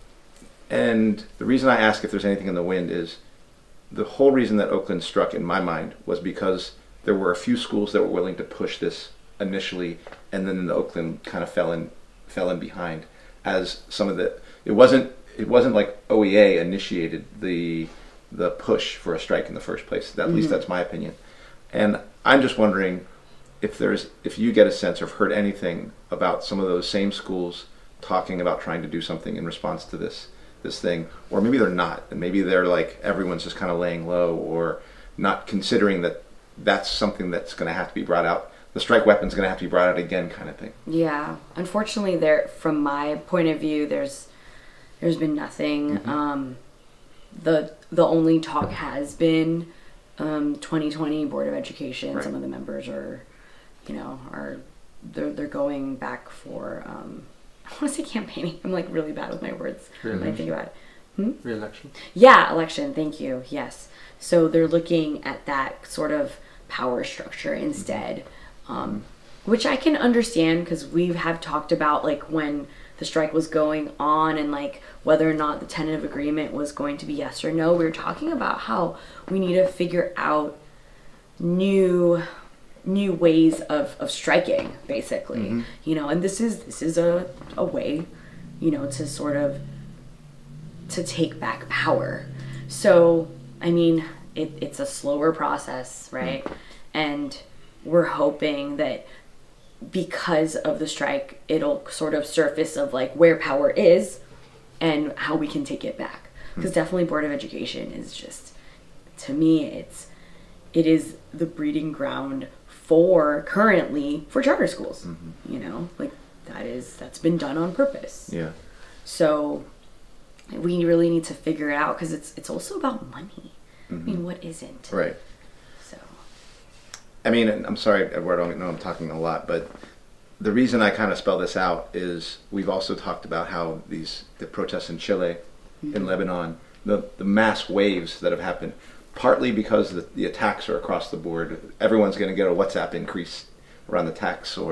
And the reason I ask if there's anything in the wind is the whole reason that Oakland struck, in my mind, was because there were a few schools that were willing to push this initially, and then the Oakland kind of fell in behind. As some of the, it wasn't like OEA initiated the push for a strike in the first place. At least that's my opinion. And I'm just wondering if you get a sense or have heard anything about some of those same schools talking about trying to do something in response to this thing, or maybe they're not, and maybe they're like, everyone's just kind of laying low or not considering that that's something that's going to have to be brought out. The strike weapon's going to have to be brought out again, kind of thing. Yeah, unfortunately, from my point of view, there's been nothing. Mm-hmm. The only talk has been 2020 Board of Education. Right. Some of the members are, you know, they're going back for. I want to say campaigning. I'm like really bad with my words when I think about it. Re-election? Yeah, election. Thank you. Yes. So they're looking at that sort of power structure instead, which I can understand, because we have talked about, like, when the strike was going on and like whether or not the tentative agreement was going to be yes or no. We were talking about how we need to figure out new ways of striking, basically. Mm-hmm. You know, and this is a way, you know, to sort of to take back power. So I mean, it's a slower process, right? Mm-hmm. And we're hoping that because of the strike, it'll sort of surface of like where power is and how we can take it back. Because definitely Board of Education is just, to me, it is the breeding ground currently for charter schools. Mm-hmm. You know, like that's been done on purpose. Yeah. So we really need to figure it out, because it's also about money. Mm-hmm. I mean, what isn't? Right. So. I mean, I'm sorry, Eduardo, I know I'm talking a lot, but the reason I kind of spell this out is we've also talked about how the protests in Chile, mm-hmm. in Lebanon, the mass waves that have happened, partly because the attacks are across the board. Everyone's going to get a WhatsApp increase around the attacks, or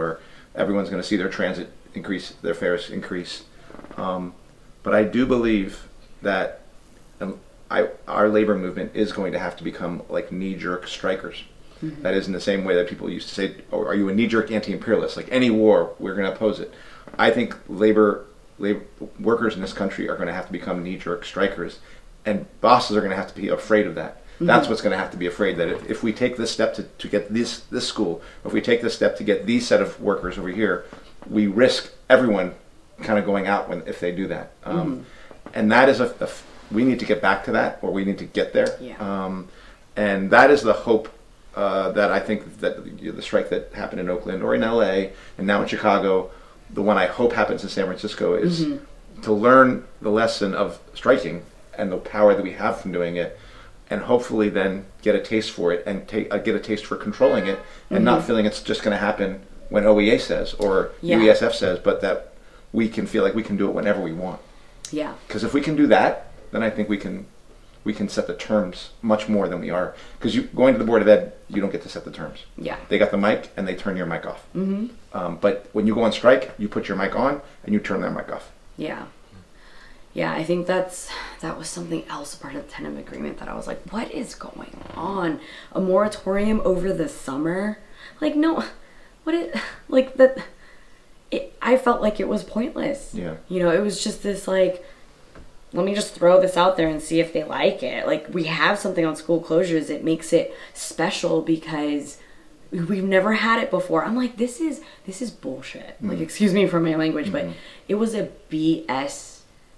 everyone's going to see their transit increase, their fares increase. But I do believe that our labor movement is going to have to become like knee-jerk strikers. Mm-hmm. That is in the same way that people used to say, oh, are you a knee-jerk anti-imperialist? Like any war, we're going to oppose it. I think labor workers in this country are going to have to become knee-jerk strikers, and bosses are going to have to be afraid of that. Mm-hmm. That's what's going to have to be afraid, that if we take this step to get this school, if we take this step to get these set of workers over here, we risk everyone kind of going out if they do that. And that is we need to get back to that, or we need to get there. Yeah. And that is the hope that I think that the strike that happened in Oakland or in LA and now in Chicago, the one I hope happens in San Francisco, is to learn the lesson of striking and the power that we have from doing it, and hopefully then get a taste for it and get a taste for controlling it, and not feeling it's just going to happen when OEA says or UESF says, but that we can feel like we can do it whenever we want. Yeah. Because if we can do that, then I think we can set the terms much more than we are. Because going to the Board of Ed, you don't get to set the terms. Yeah. They got the mic and they turn your mic off. But when you go on strike, you put your mic on and you turn their mic off. Yeah. Yeah, I think that was something else, part of the tentative agreement, that I was like, what is going on? A moratorium over the summer? Like, no, I felt like it was pointless. Yeah. You know, it was just this like, let me just throw this out there and see if they like it. Like, we have something on school closures. It makes it special because we've never had it before. I'm like, this is bullshit. Like, excuse me for my language, but it was a BS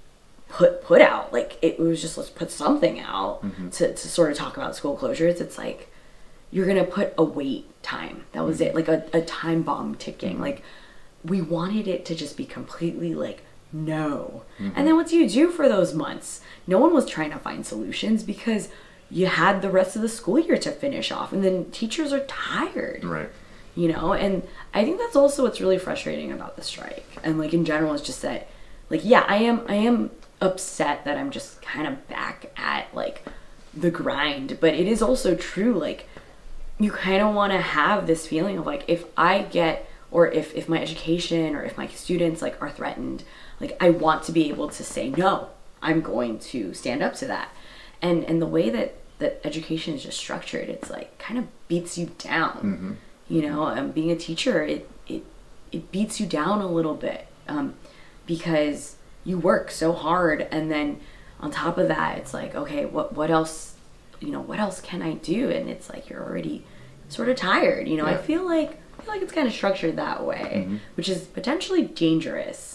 put out. Like, it was just, let's put something out to sort of talk about school closures. It's like, you're gonna put a wait time. That was it. Like a time bomb ticking. Like, we wanted it to just be completely like, no. And then what do you do for those months? No one was trying to find solutions because you had the rest of the school year to finish off, and then teachers are tired. Right. You know, and I think that's also what's really frustrating about the strike. And like in general, it's just that, like, yeah, I am upset that I'm just kind of back at like the grind, but it is also true, like, you kind of want to have this feeling of like, if I get, or if my education or if my students like are threatened, like, I want to be able to say, no, I'm going to stand up to that. And the way that education is just structured, it's like kind of beats you down. You know, being a teacher, it beats you down a little bit because you work so hard, and then on top of that, it's like, okay, what else? You know, what else can I do? And it's like you're already sort of tired. You know, I feel like it's kind of structured that way, which is potentially dangerous.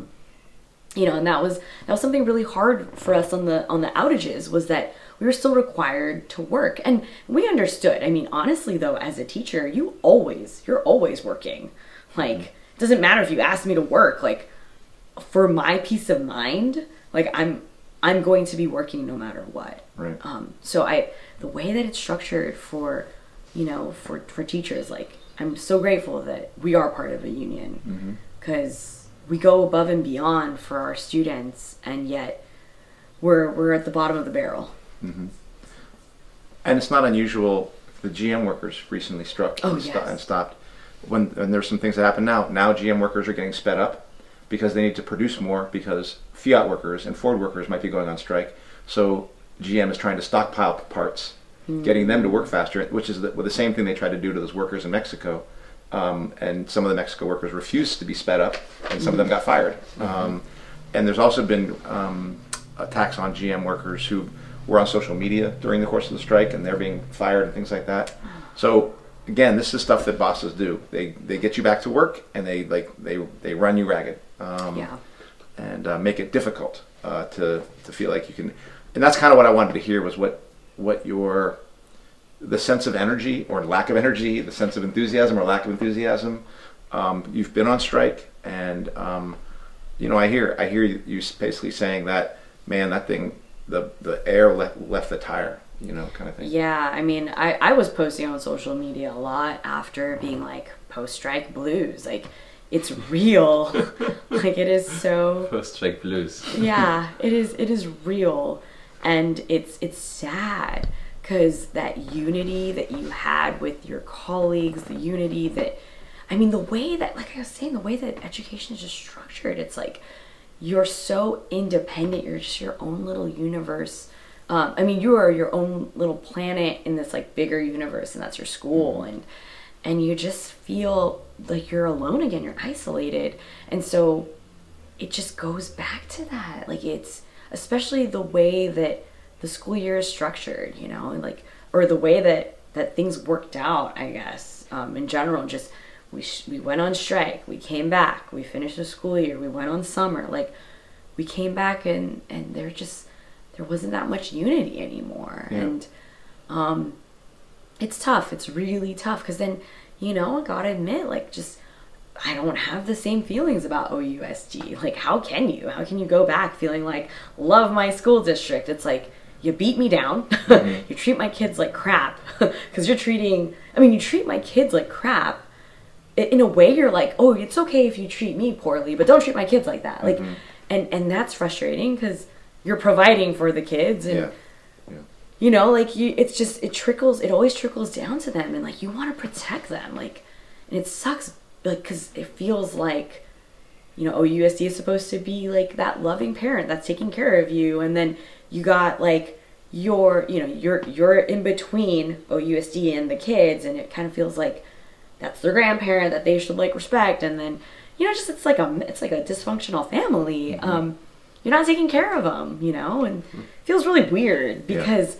You know, and that was something really hard for us on the outages, was that we were still required to work, and we understood. I mean, honestly though, as a teacher, you're always working. Like, it doesn't matter if you ask me to work. Like, for my peace of mind, like, I'm going to be working no matter what. Right. So the way that it's structured for, you know, for teachers, like, I'm so grateful that we are part of a union, because we go above and beyond for our students, and yet we're at the bottom of the barrel. And it's not unusual. The GM workers recently struck and stopped. When there's some things that happen now. Now GM workers are getting sped up because they need to produce more, because Fiat workers and Ford workers might be going on strike. So GM is trying to stockpile parts, getting them to work faster, which is the same thing they tried to do to those workers in Mexico. And some of the Mexico workers refused to be sped up, and some of them got fired. And there's also been attacks on GM workers who were on social media during the course of the strike, and they're being fired and things like that. So again, this is stuff that bosses do. They get you back to work, and they run you ragged, and make it difficult to feel like you can. And that's kind of what I wanted to hear, was what the sense of energy or lack of energy, the sense of enthusiasm or lack of enthusiasm. You've been on strike, and you know, I hear you basically saying that, man, that thing, the air left the tire, you know, kind of thing. Yeah, I mean, I was posting on social media a lot after being like, post-strike blues, like, it's real. Like, it is so post-strike blues. Yeah, it is real, and it's sad. Because that unity that you had with your colleagues, the unity that, I mean, the way that, like I was saying, the way that education is just structured, it's like you're so independent. You're just your own little universe. I mean, you are your own little planet in this like bigger universe, and that's your school. And you just feel like you're alone again. You're isolated. And so it just goes back to that. Like, it's especially the way that the school year is structured, you know, and like, or the way that things worked out, I guess, in general. Just we went on strike, we came back, we finished the school year, we went on summer, like we came back and there wasn't that much unity anymore. Yeah. And it's tough. It's really tough, because then, you know, I gotta admit, like, just I don't have the same feelings about OUSD. Like, how can you? How can you go back feeling like, love my school district? It's like, you beat me down. You treat my kids like crap. Because you treat my kids like crap. In a way, you're like, oh, it's okay if you treat me poorly, but don't treat my kids like that. Like, and that's frustrating, because you're providing for the kids, and you know, like, it always trickles down to them, and like, you want to protect them, like, and it sucks, like, because it feels like, you know, OUSD is supposed to be like that loving parent that's taking care of you, and then you got like you're in between OUSD and the kids, and it kind of feels like that's their grandparent that they should like respect, and then, you know, just it's like a dysfunctional family. You're not taking care of them, you know, and it feels really weird, because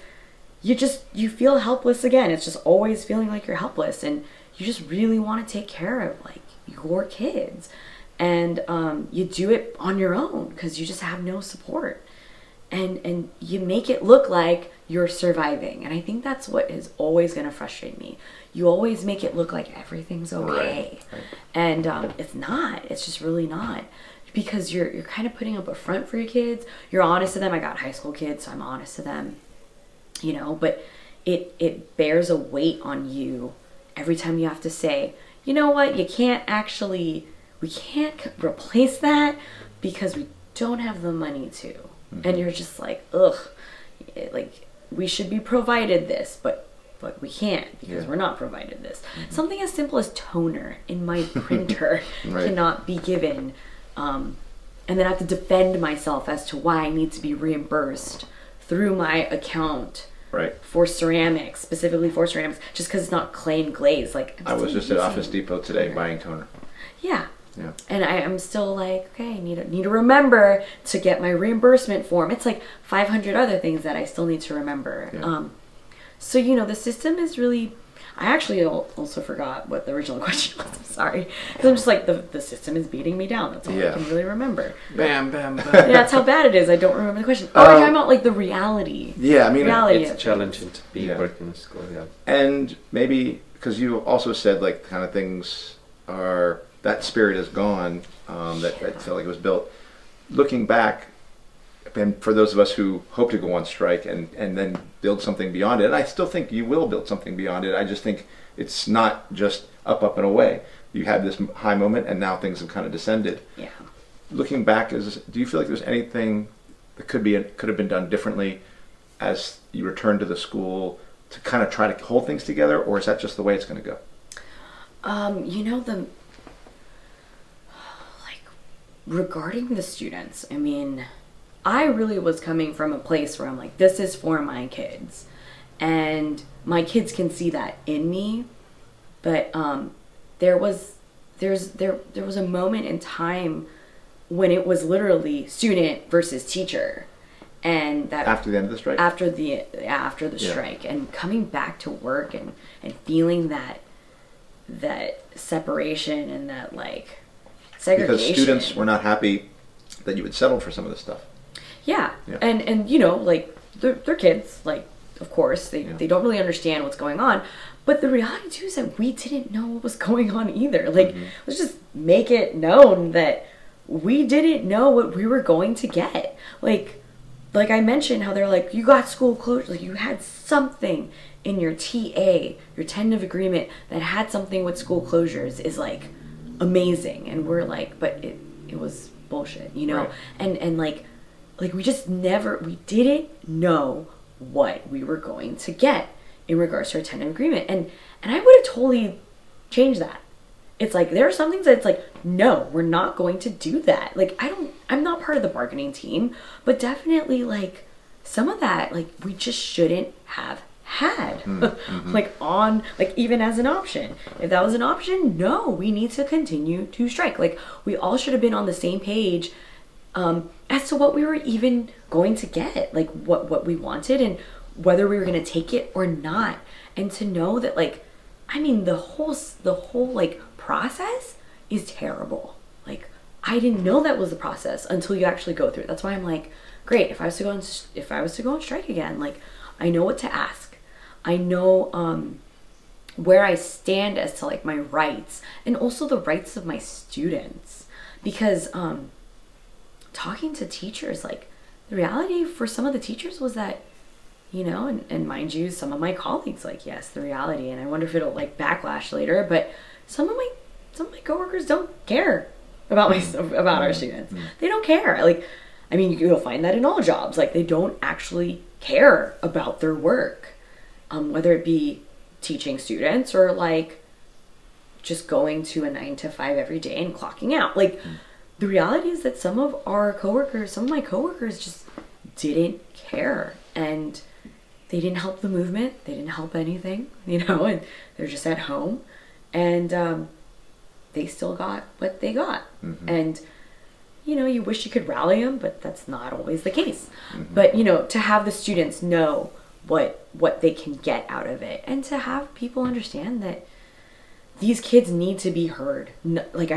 you feel helpless again. It's just always feeling like you're helpless, and you just really want to take care of like your kids, and you do it on your own because you just have no support, and you make it look like you're surviving. And I think that's what is always going to frustrate me. You always make it look like everything's okay. Right. And it's not. It's just really not. Because you're kind of putting up a front for your kids. You're honest to them. I got high school kids, so I'm honest to them. You know, but it bears a weight on you every time you have to say, you know what, we can't replace that because we don't have the money to. And you're just like, ugh, like, we should be provided this, but we can't, because we're not provided this. Something as simple as toner in my printer cannot be given. And then I have to defend myself as to why I need to be reimbursed through my account for ceramics, specifically for ceramics, just because it's not clay and glaze. Like, I was just at Office Depot today buying toner. Yeah. And I'm still like, okay, I need to remember to get my reimbursement form. It's like 500 other things that I still need to remember. So, you know, the system is really... I actually also forgot what the original question was. I'm sorry. Because I'm just like, the system is beating me down. That's all I can really remember. Bam, bam, bam. Yeah, that's how bad it is. I don't remember the question. Oh, we're talking about like the reality. Yeah, I mean, it's challenging to be working in school, And maybe, because you also said like kind of things are... that spirit is gone, that I felt like it was built. Looking back, and for those of us who hope to go on strike and then build something beyond it, and I still think you will build something beyond it, I just think it's not just up and away. You had this high moment, and now things have kind of descended. Yeah. Looking back, do you feel like there's anything that could have been done differently as you return to the school to kind of try to hold things together, or is that just the way it's going to go? You know, regarding the students, I mean, I really was coming from a place where I'm like, this is for my kids, and my kids can see that in me. But there was a moment in time when it was literally student versus teacher, and that after the end of the strike, after the strike, and coming back to work and feeling that separation and that like segregation. Because students were not happy that you had settled for some of this stuff. Yeah. And you know, like, they're kids, like, of course, they don't really understand what's going on, but the reality too is that we didn't know what was going on either. Like, let's just make it known that we didn't know what we were going to get. Like I mentioned how they're like, you got school closure, like, you had something in your TA, your tentative agreement that had something with school closures is like amazing. And we're like, but it was bullshit, you know? And like we didn't know what we were going to get in regards to our tentative agreement. And I would have totally changed that. it's like there are some things that it's like, no, we're not going to do that. Like I'm not part of the bargaining team, but definitely like some of that, like we just shouldn't have had like on, like even as an option. If that was an option, no, we need to continue to strike. Like we all should have been on the same page as to what we were even going to get, like what we wanted and whether we were going to take it or not. And to know that, like, I mean, the whole like process is terrible. Like I didn't know that was the process until you actually go through it. That's why I'm like, great, if I was to go on strike again, like I know what to ask. I know where I stand as to like my rights and also the rights of my students, because talking to teachers, like the reality for some of the teachers was that, you know, and mind you, some of my colleagues, like, yes, the reality, and I wonder if it'll like backlash later, but some of my coworkers don't care about about our students. They don't care. Like, I mean, you'll find that in all jobs. Like they don't actually care about their work. Whether it be teaching students or like just going to a 9 to 5 every day and clocking out. Like the reality is that some of my coworkers just didn't care, and they didn't help the movement. They didn't help anything, you know, and they're just at home, and they still got what they got. And, you know, you wish you could rally them, but that's not always the case. But, you know, to have the students know what they can get out of it, and to have people understand that these kids need to be heard. Like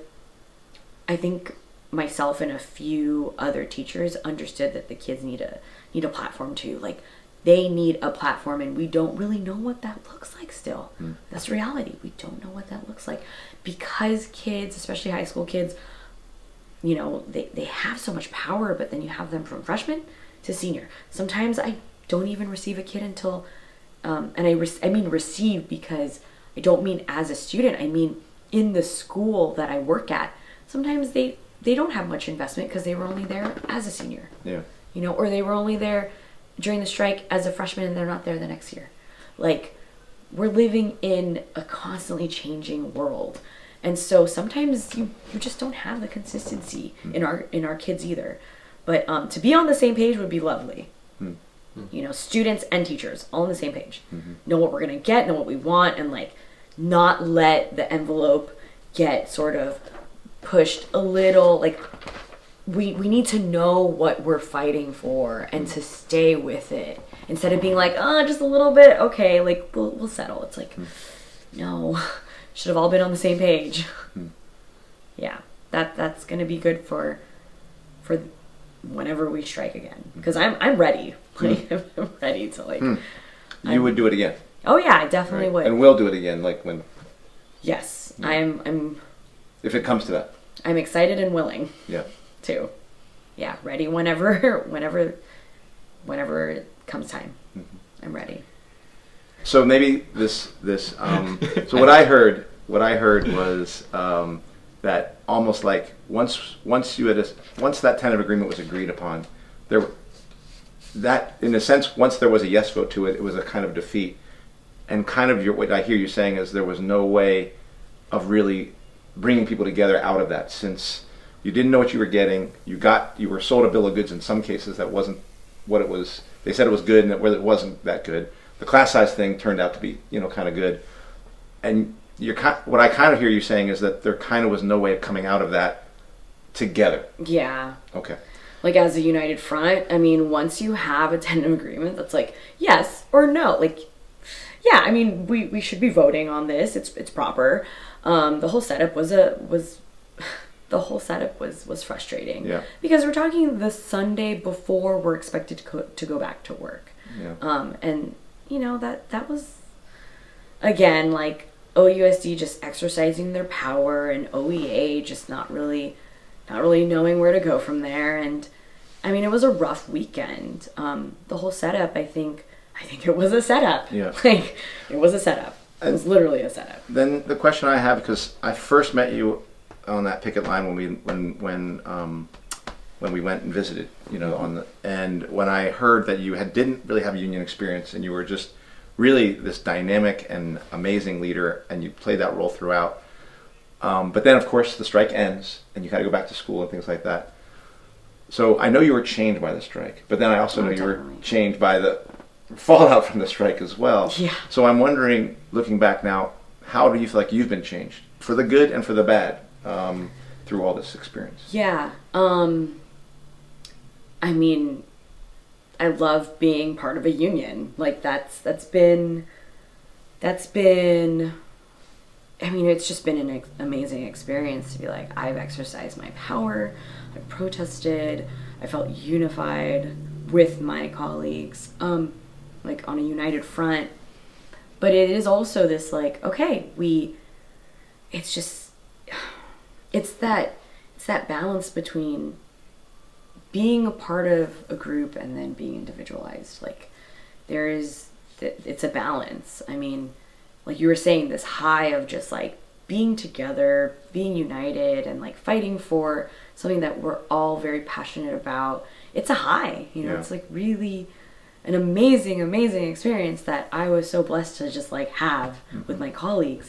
I think myself and a few other teachers understood that the kids need a platform too. Like they need a platform, and we don't really know what that looks like still. That's reality. We don't know what that looks like, because kids, especially high school kids, you know, they have so much power, but then you have them from freshman to senior. Sometimes I don't even receive a kid until, and I mean receive because I don't mean as a student, I mean in the school that I work at. Sometimes they don't have much investment because they were only there as a senior. Yeah. You know, or they were only there during the strike as a freshman and they're not there the next year. Like, we're living in a constantly changing world. And so sometimes you just don't have the consistency in our kids either. But to be on the same page would be lovely. You know, students and teachers all on the same page. Know what we're going to get, know what we want, and like not let the envelope get sort of pushed a little. Like we need to know what we're fighting for and to stay with it instead of being like, oh, just a little bit, okay, like we'll settle. It's like, no, should have all been on the same page. Yeah, that's going to be good for whenever we strike again, because I'm ready. Like I'm ready to like. You would do it again. Oh yeah, I definitely would. And we'll do it again, like when. Yes, I'm. If it comes to that. I'm excited and willing. Yeah. Too. Yeah, ready whenever it comes time. I'm ready. So maybe this. So what I heard was that almost like once that tentative agreement was agreed upon, that in a sense, once there was a yes vote to it, it was a kind of defeat, and kind of what I hear you saying is there was no way of really bringing people together out of that, since you didn't know what you were getting. You were sold a bill of goods in some cases that wasn't what it was. They said it was good, and it wasn't that good. The class size thing turned out to be, kind of good, and what I kind of hear you saying is that there kind of was no way of coming out of that together. Yeah. Okay. Like as a united front, I mean, once you have a tentative agreement that's like yes or no, like, yeah, I mean, we should be voting on this. It's proper. The whole setup was frustrating. Yeah. Because we're talking the Sunday before we're expected to go back to work. Yeah. And that was, again, like OUSD just exercising their power, and OEA just not really knowing where to go from there. And I mean, it was a rough weekend. The whole setup, I think it was a setup. Yeah. Like, it was a setup. It was literally a setup. Then the question I have, because I first met you on that picket line when we went and visited, and when I heard that you didn't really have union experience, and you were just really this dynamic and amazing leader, and you played that role throughout. But then, of course, the strike ends, and you had to go back to school and things like that. So I know you were changed by the strike, but then I also know you were Definitely. changed by the fallout from the strike as well. Yeah. So I'm wondering, looking back now, how do you feel like you've been changed, for the good and for the bad, through all this experience? Yeah. I mean, I love being part of a union. Like that's been I mean, it's just been an amazing experience to be like, I've exercised my power, I protested, I felt unified with my colleagues, like on a united front. But it is also this like, okay, it's that balance between being a part of a group and then being individualized. Like it's a balance. I mean, like you were saying, this high of just like being together, being united, and like fighting for something that we're all very passionate about. It's a high, Yeah. It's like really an amazing, amazing experience that I was so blessed to just like have with my colleagues.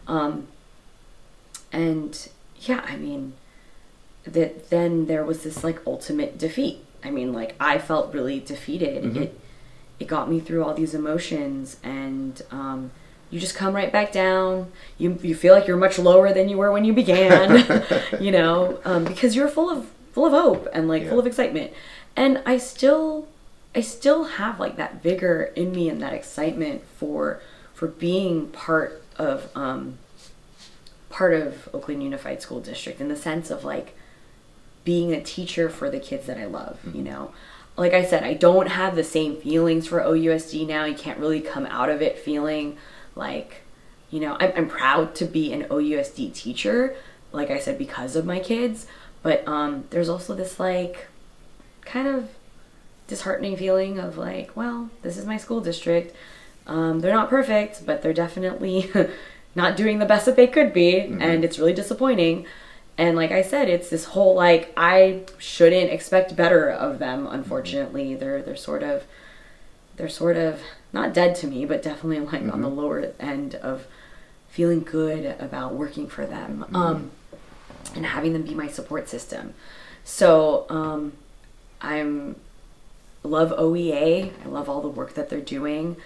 And yeah, I mean, that then there was this like ultimate defeat. I mean, like I felt really defeated. It got me through all these emotions, and you just come right back down. You feel like you're much lower than you were when you began, because you're full of hope and like full of excitement. And I still have like that vigor in me and that excitement for being part of Oakland Unified School District, in the sense of like being a teacher for the kids that I love, Like I said, I don't have the same feelings for OUSD now. You can't really come out of it feeling like, I'm proud to be an OUSD teacher, like I said, because of my kids. But there's also this like kind of disheartening feeling of like, well, this is my school district. They're not perfect, but they're definitely not doing the best that they could be. And it's really disappointing. And like I said, it's this whole like, I shouldn't expect better of them. Unfortunately, they're sort of not dead to me, but definitely like on the lower end of feeling good about working for them, and having them be my support system. So I'm love OEA. I love all the work that they're doing.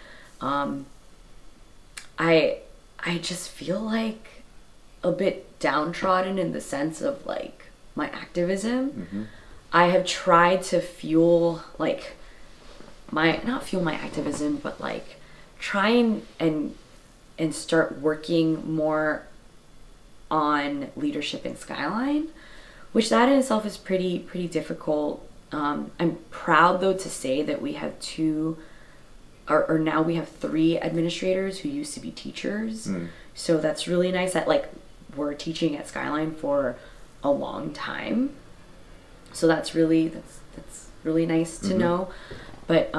I just feel like a bit downtrodden in the sense of like my activism. I have tried to fuel like not fuel my activism, but like try and start working more on leadership in Skyline, which that in itself is pretty difficult. I'm proud though to say that we have now we have 3 administrators who used to be teachers. So that's really nice that like we're teaching at Skyline for a long time. So that's really nice to know. But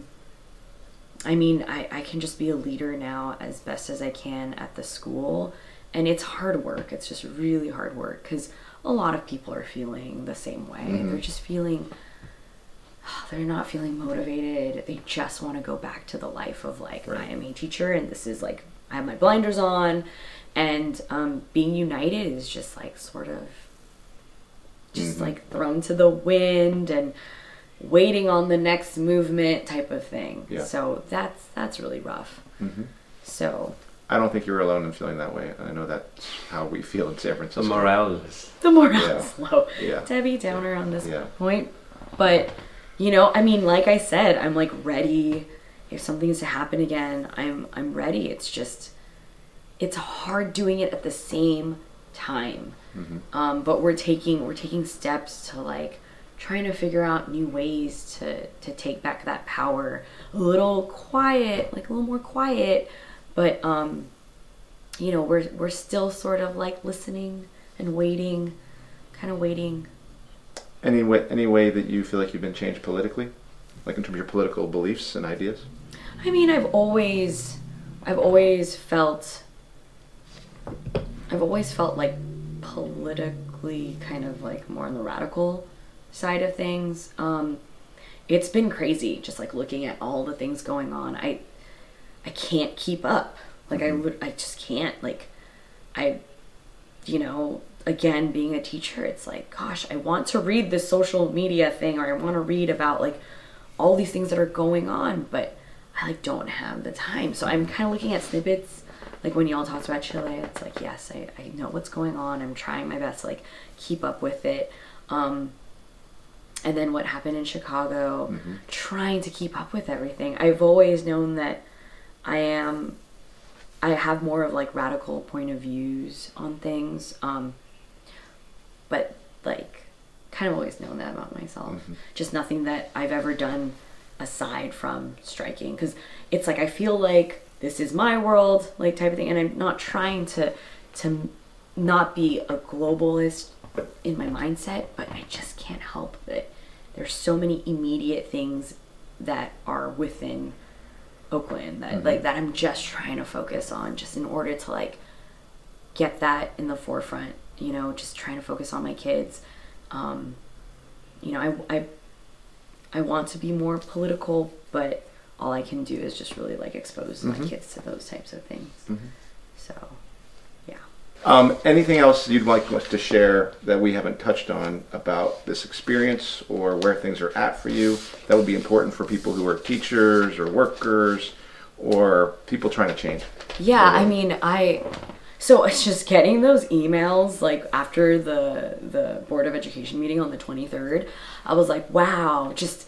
I mean, I can just be a leader now as best as I can at the school. And it's hard work. It's just really hard work because a lot of people are feeling the same way. They're just feeling, they're not feeling motivated. They just want to go back to the life of like, I am a teacher and this is like, I have my blinders on. And being united is just like sort of just like thrown to the wind and waiting on the next movement type of thing. So that's really rough. So I don't think you're alone in feeling that way. I know that's how we feel in San Francisco. The morale is low. Debbie Downer on this point. But, I mean, like I said, I'm like ready. If something's to happen again, I'm ready. It's just, it's hard doing it at the same time. But we're taking steps to like trying to figure out new ways to take back that power. A little more quiet, but we're still sort of like listening and waiting, kind of waiting. Any way that you feel like you've been changed politically, like in terms of your political beliefs and ideas? I mean, I've always felt like politically kind of like more on the radical side of things. It's been crazy just like looking at all the things going on. I can't keep up. Like I just can't. Like you know, again, being a teacher, it's like, gosh, I want to read this social media thing, or I want to read about like all these things that are going on, but I like don't have the time. So I'm kind of looking at snippets, like when y'all talked about Chile, it's like, yes, I know what's going on. I'm trying my best to like keep up with it. And then what happened in Chicago, trying to keep up with everything. I've always known that I have more of like radical point of views on things. But like kind of always known that about myself. Just nothing that I've ever done aside from striking, because it's like I feel like this is my world, like type of thing, and I'm not trying to not be a globalist in my mindset, but I just can't help it. There's so many immediate things that are within Oakland that like that I'm just trying to focus on, just in order to like get that in the forefront, you know, just trying to focus on my kids. You know, I want to be more political, but all I can do is just really like expose my kids to those types of things. So, yeah. Anything else you'd like us to share that we haven't touched on about this experience, or where things are at for you, that would be important for people who are teachers or workers or people trying to change? Yeah, I mean, so it's just getting those emails like after the Board of Education meeting on the 23rd. I was like, wow, just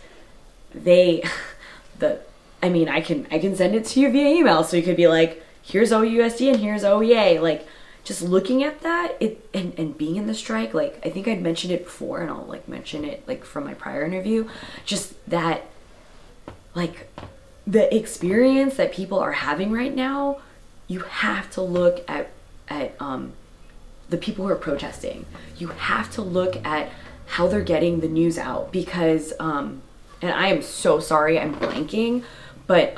I mean, I can send it to you via email, so you could be like, here's OUSD and here's OEA. Like, just looking at that, and being in the strike, like, I think I'd mentioned it before, and I'll like mention it like from my prior interview, just that, like, the experience that people are having right now, you have to look at the people who are protesting. You have to look at how they're getting the news out, because and I am so sorry, I'm blanking, but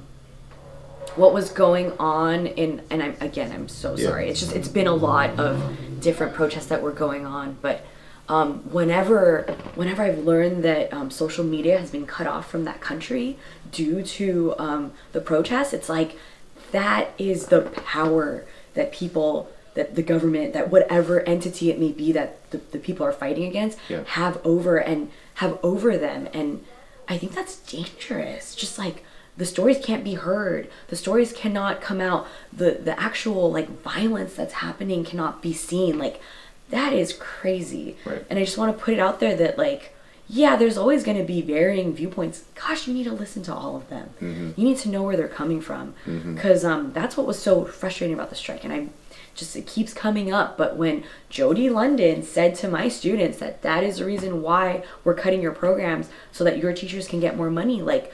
what was going on I'm so sorry. It's been a lot of different protests that were going on, but whenever I've learned that social media has been cut off from that country due to the protests, it's like that is the power that people, that the government, that whatever entity it may be that the people are fighting against have over them. And I think that's dangerous. Just like, the stories can't be heard. The stories cannot come out. The actual like violence that's happening cannot be seen. Like, that is crazy. Right. And I just want to put it out there that like, yeah, there's always going to be varying viewpoints. Gosh, you need to listen to all of them. You need to know where they're coming from, because that's what was so frustrating about the strike. And it keeps coming up. But when Jody London said to my students that is the reason why we're cutting your programs, so that your teachers can get more money, like,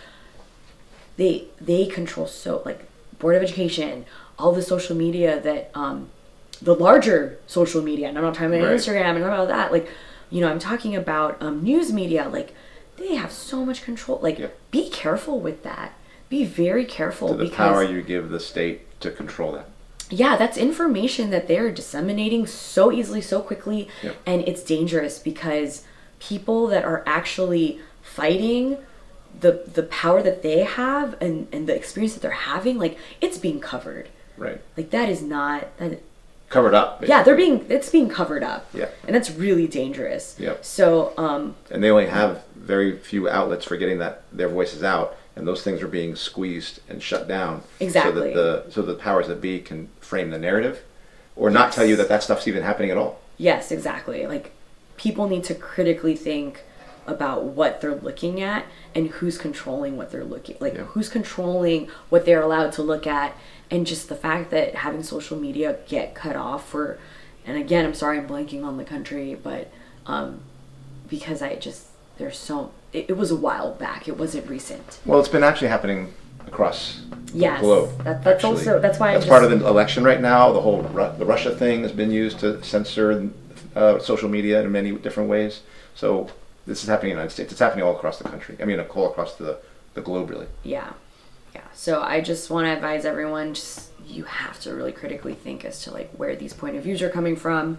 they control, so like Board of Education, all the social media that the larger social media, and I'm not talking about Instagram and about that, like, you know, I'm talking about news media, like, they have so much control. Like, be careful with that. Be very careful, the because power you give the state to control that. Yeah, that's information that they're disseminating so easily, so quickly, and it's dangerous, because people that are actually fighting the power that they have and the experience that they're having, like, it's being covered. Right. Like, that is not covered up. Basically. Yeah, it's being covered up. Yeah. And that's really dangerous. Yep. So and they only have very few outlets for getting their voices out, and those things are being squeezed and shut down. Exactly. So the powers that be can frame the narrative, or not tell you that stuff's even happening at all. Yes, exactly. Like, people need to critically think about what they're looking at and who's controlling what they're looking, like, who's controlling what they're allowed to look at. And just the fact that having social media get cut off for, and again, I'm sorry I'm blanking on the country, but because it was a while back, it wasn't recent. Well, it's been actually happening across the globe. That's also, that's why that's part of the election right now. The whole the Russia thing has been used to censor social media in many different ways. So this is happening in the United States. It's happening all across the country. I mean, all across the globe, really. Yeah. So I just want to advise everyone, just, you have to really critically think as to like where these point of views are coming from.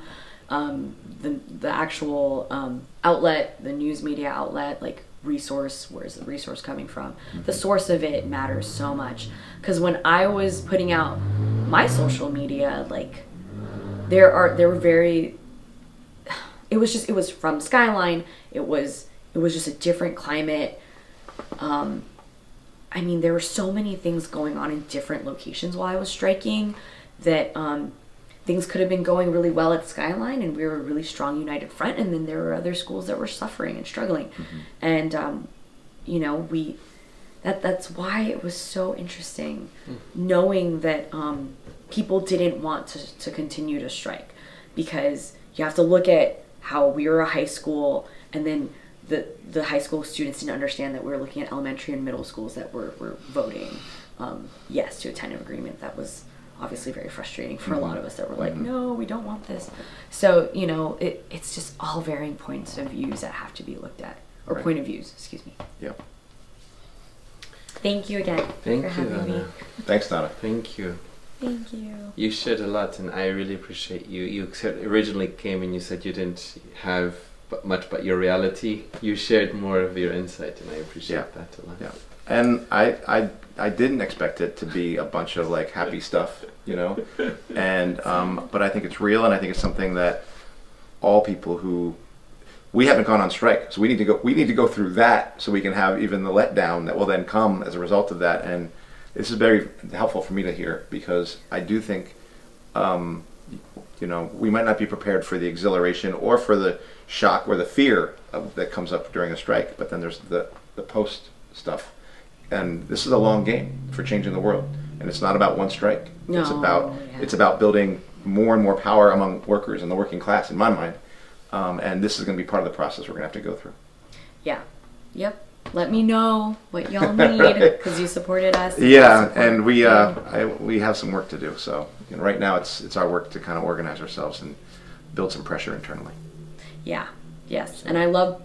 The actual outlet, the news media outlet, like, resource, where's the resource coming from? The source of it matters so much. Because when I was putting out my social media, like, there were very, it was from Skyline, it was just a different climate. I mean, there were so many things going on in different locations while I was striking that things could have been going really well at Skyline and we were a really strong united front, and then there were other schools that were suffering and struggling. And you know, that's why it was so interesting knowing that people didn't want to continue to strike, because you have to look at how we were a high school, and then the high school students didn't understand that we were looking at elementary and middle schools that were voting yes to a tentative agreement. That was obviously very frustrating for a lot of us that were like, no, we don't want this. So, you know, it's just all varying points of views that have to be looked at, or point of views, excuse me. Yep. Thank you again Thank for you, having me. Donna. Thanks, Donna. Thank you. Thank you. You shared a lot, and I really appreciate you. You originally came and you said you didn't have much but your reality. You shared more of your insight, and I appreciate that a lot. Yeah. And I didn't expect it to be a bunch of like happy stuff, you know, and but I think it's real, and I think it's something that all people who, we haven't gone on strike, so we need to go through that so we can have even the letdown that will then come as a result of that. And this is very helpful for me to hear, because I do think, you know, we might not be prepared for the exhilaration or for the shock or the fear that comes up during a strike, but then there's the post stuff. And this is a long game for changing the world, and it's not about one strike. No, It's about building more and more power among workers and the working class, in my mind. And this is going to be part of the process we're going to have to go through. Yeah. Yep. Let me know what y'all need, because you supported us. Yeah, and we have some work to do. So, you know, right now it's our work to kind of organize ourselves and build some pressure internally. Yeah. Yes. And I love.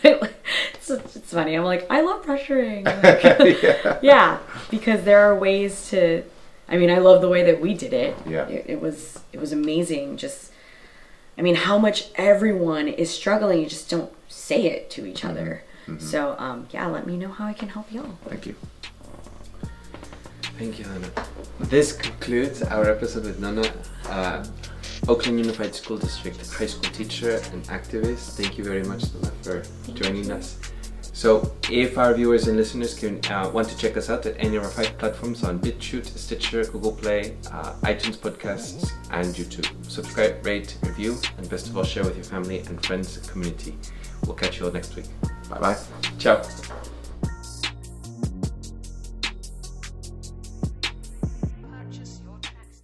It's funny. I'm like, I love pressuring. Like, yeah, because there are ways to. I mean, I love the way that we did it. Yeah. It was amazing. Just, I mean, how much everyone is struggling. You just don't say it to each other. So, yeah, let me know how I can help y'all. Thank you. Thank you, Hannah. This concludes our episode with Nana, Oakland Unified School District high school teacher and activist. Thank you very much, Nana, for joining us. So, if our viewers and listeners can want to check us out at any of our 5 platforms on BitChute, Stitcher, Google Play, iTunes Podcasts, and YouTube. Subscribe, rate, review, and best of all, share with your family and friends and community. We'll catch you all next week. Bye-bye. Ciao.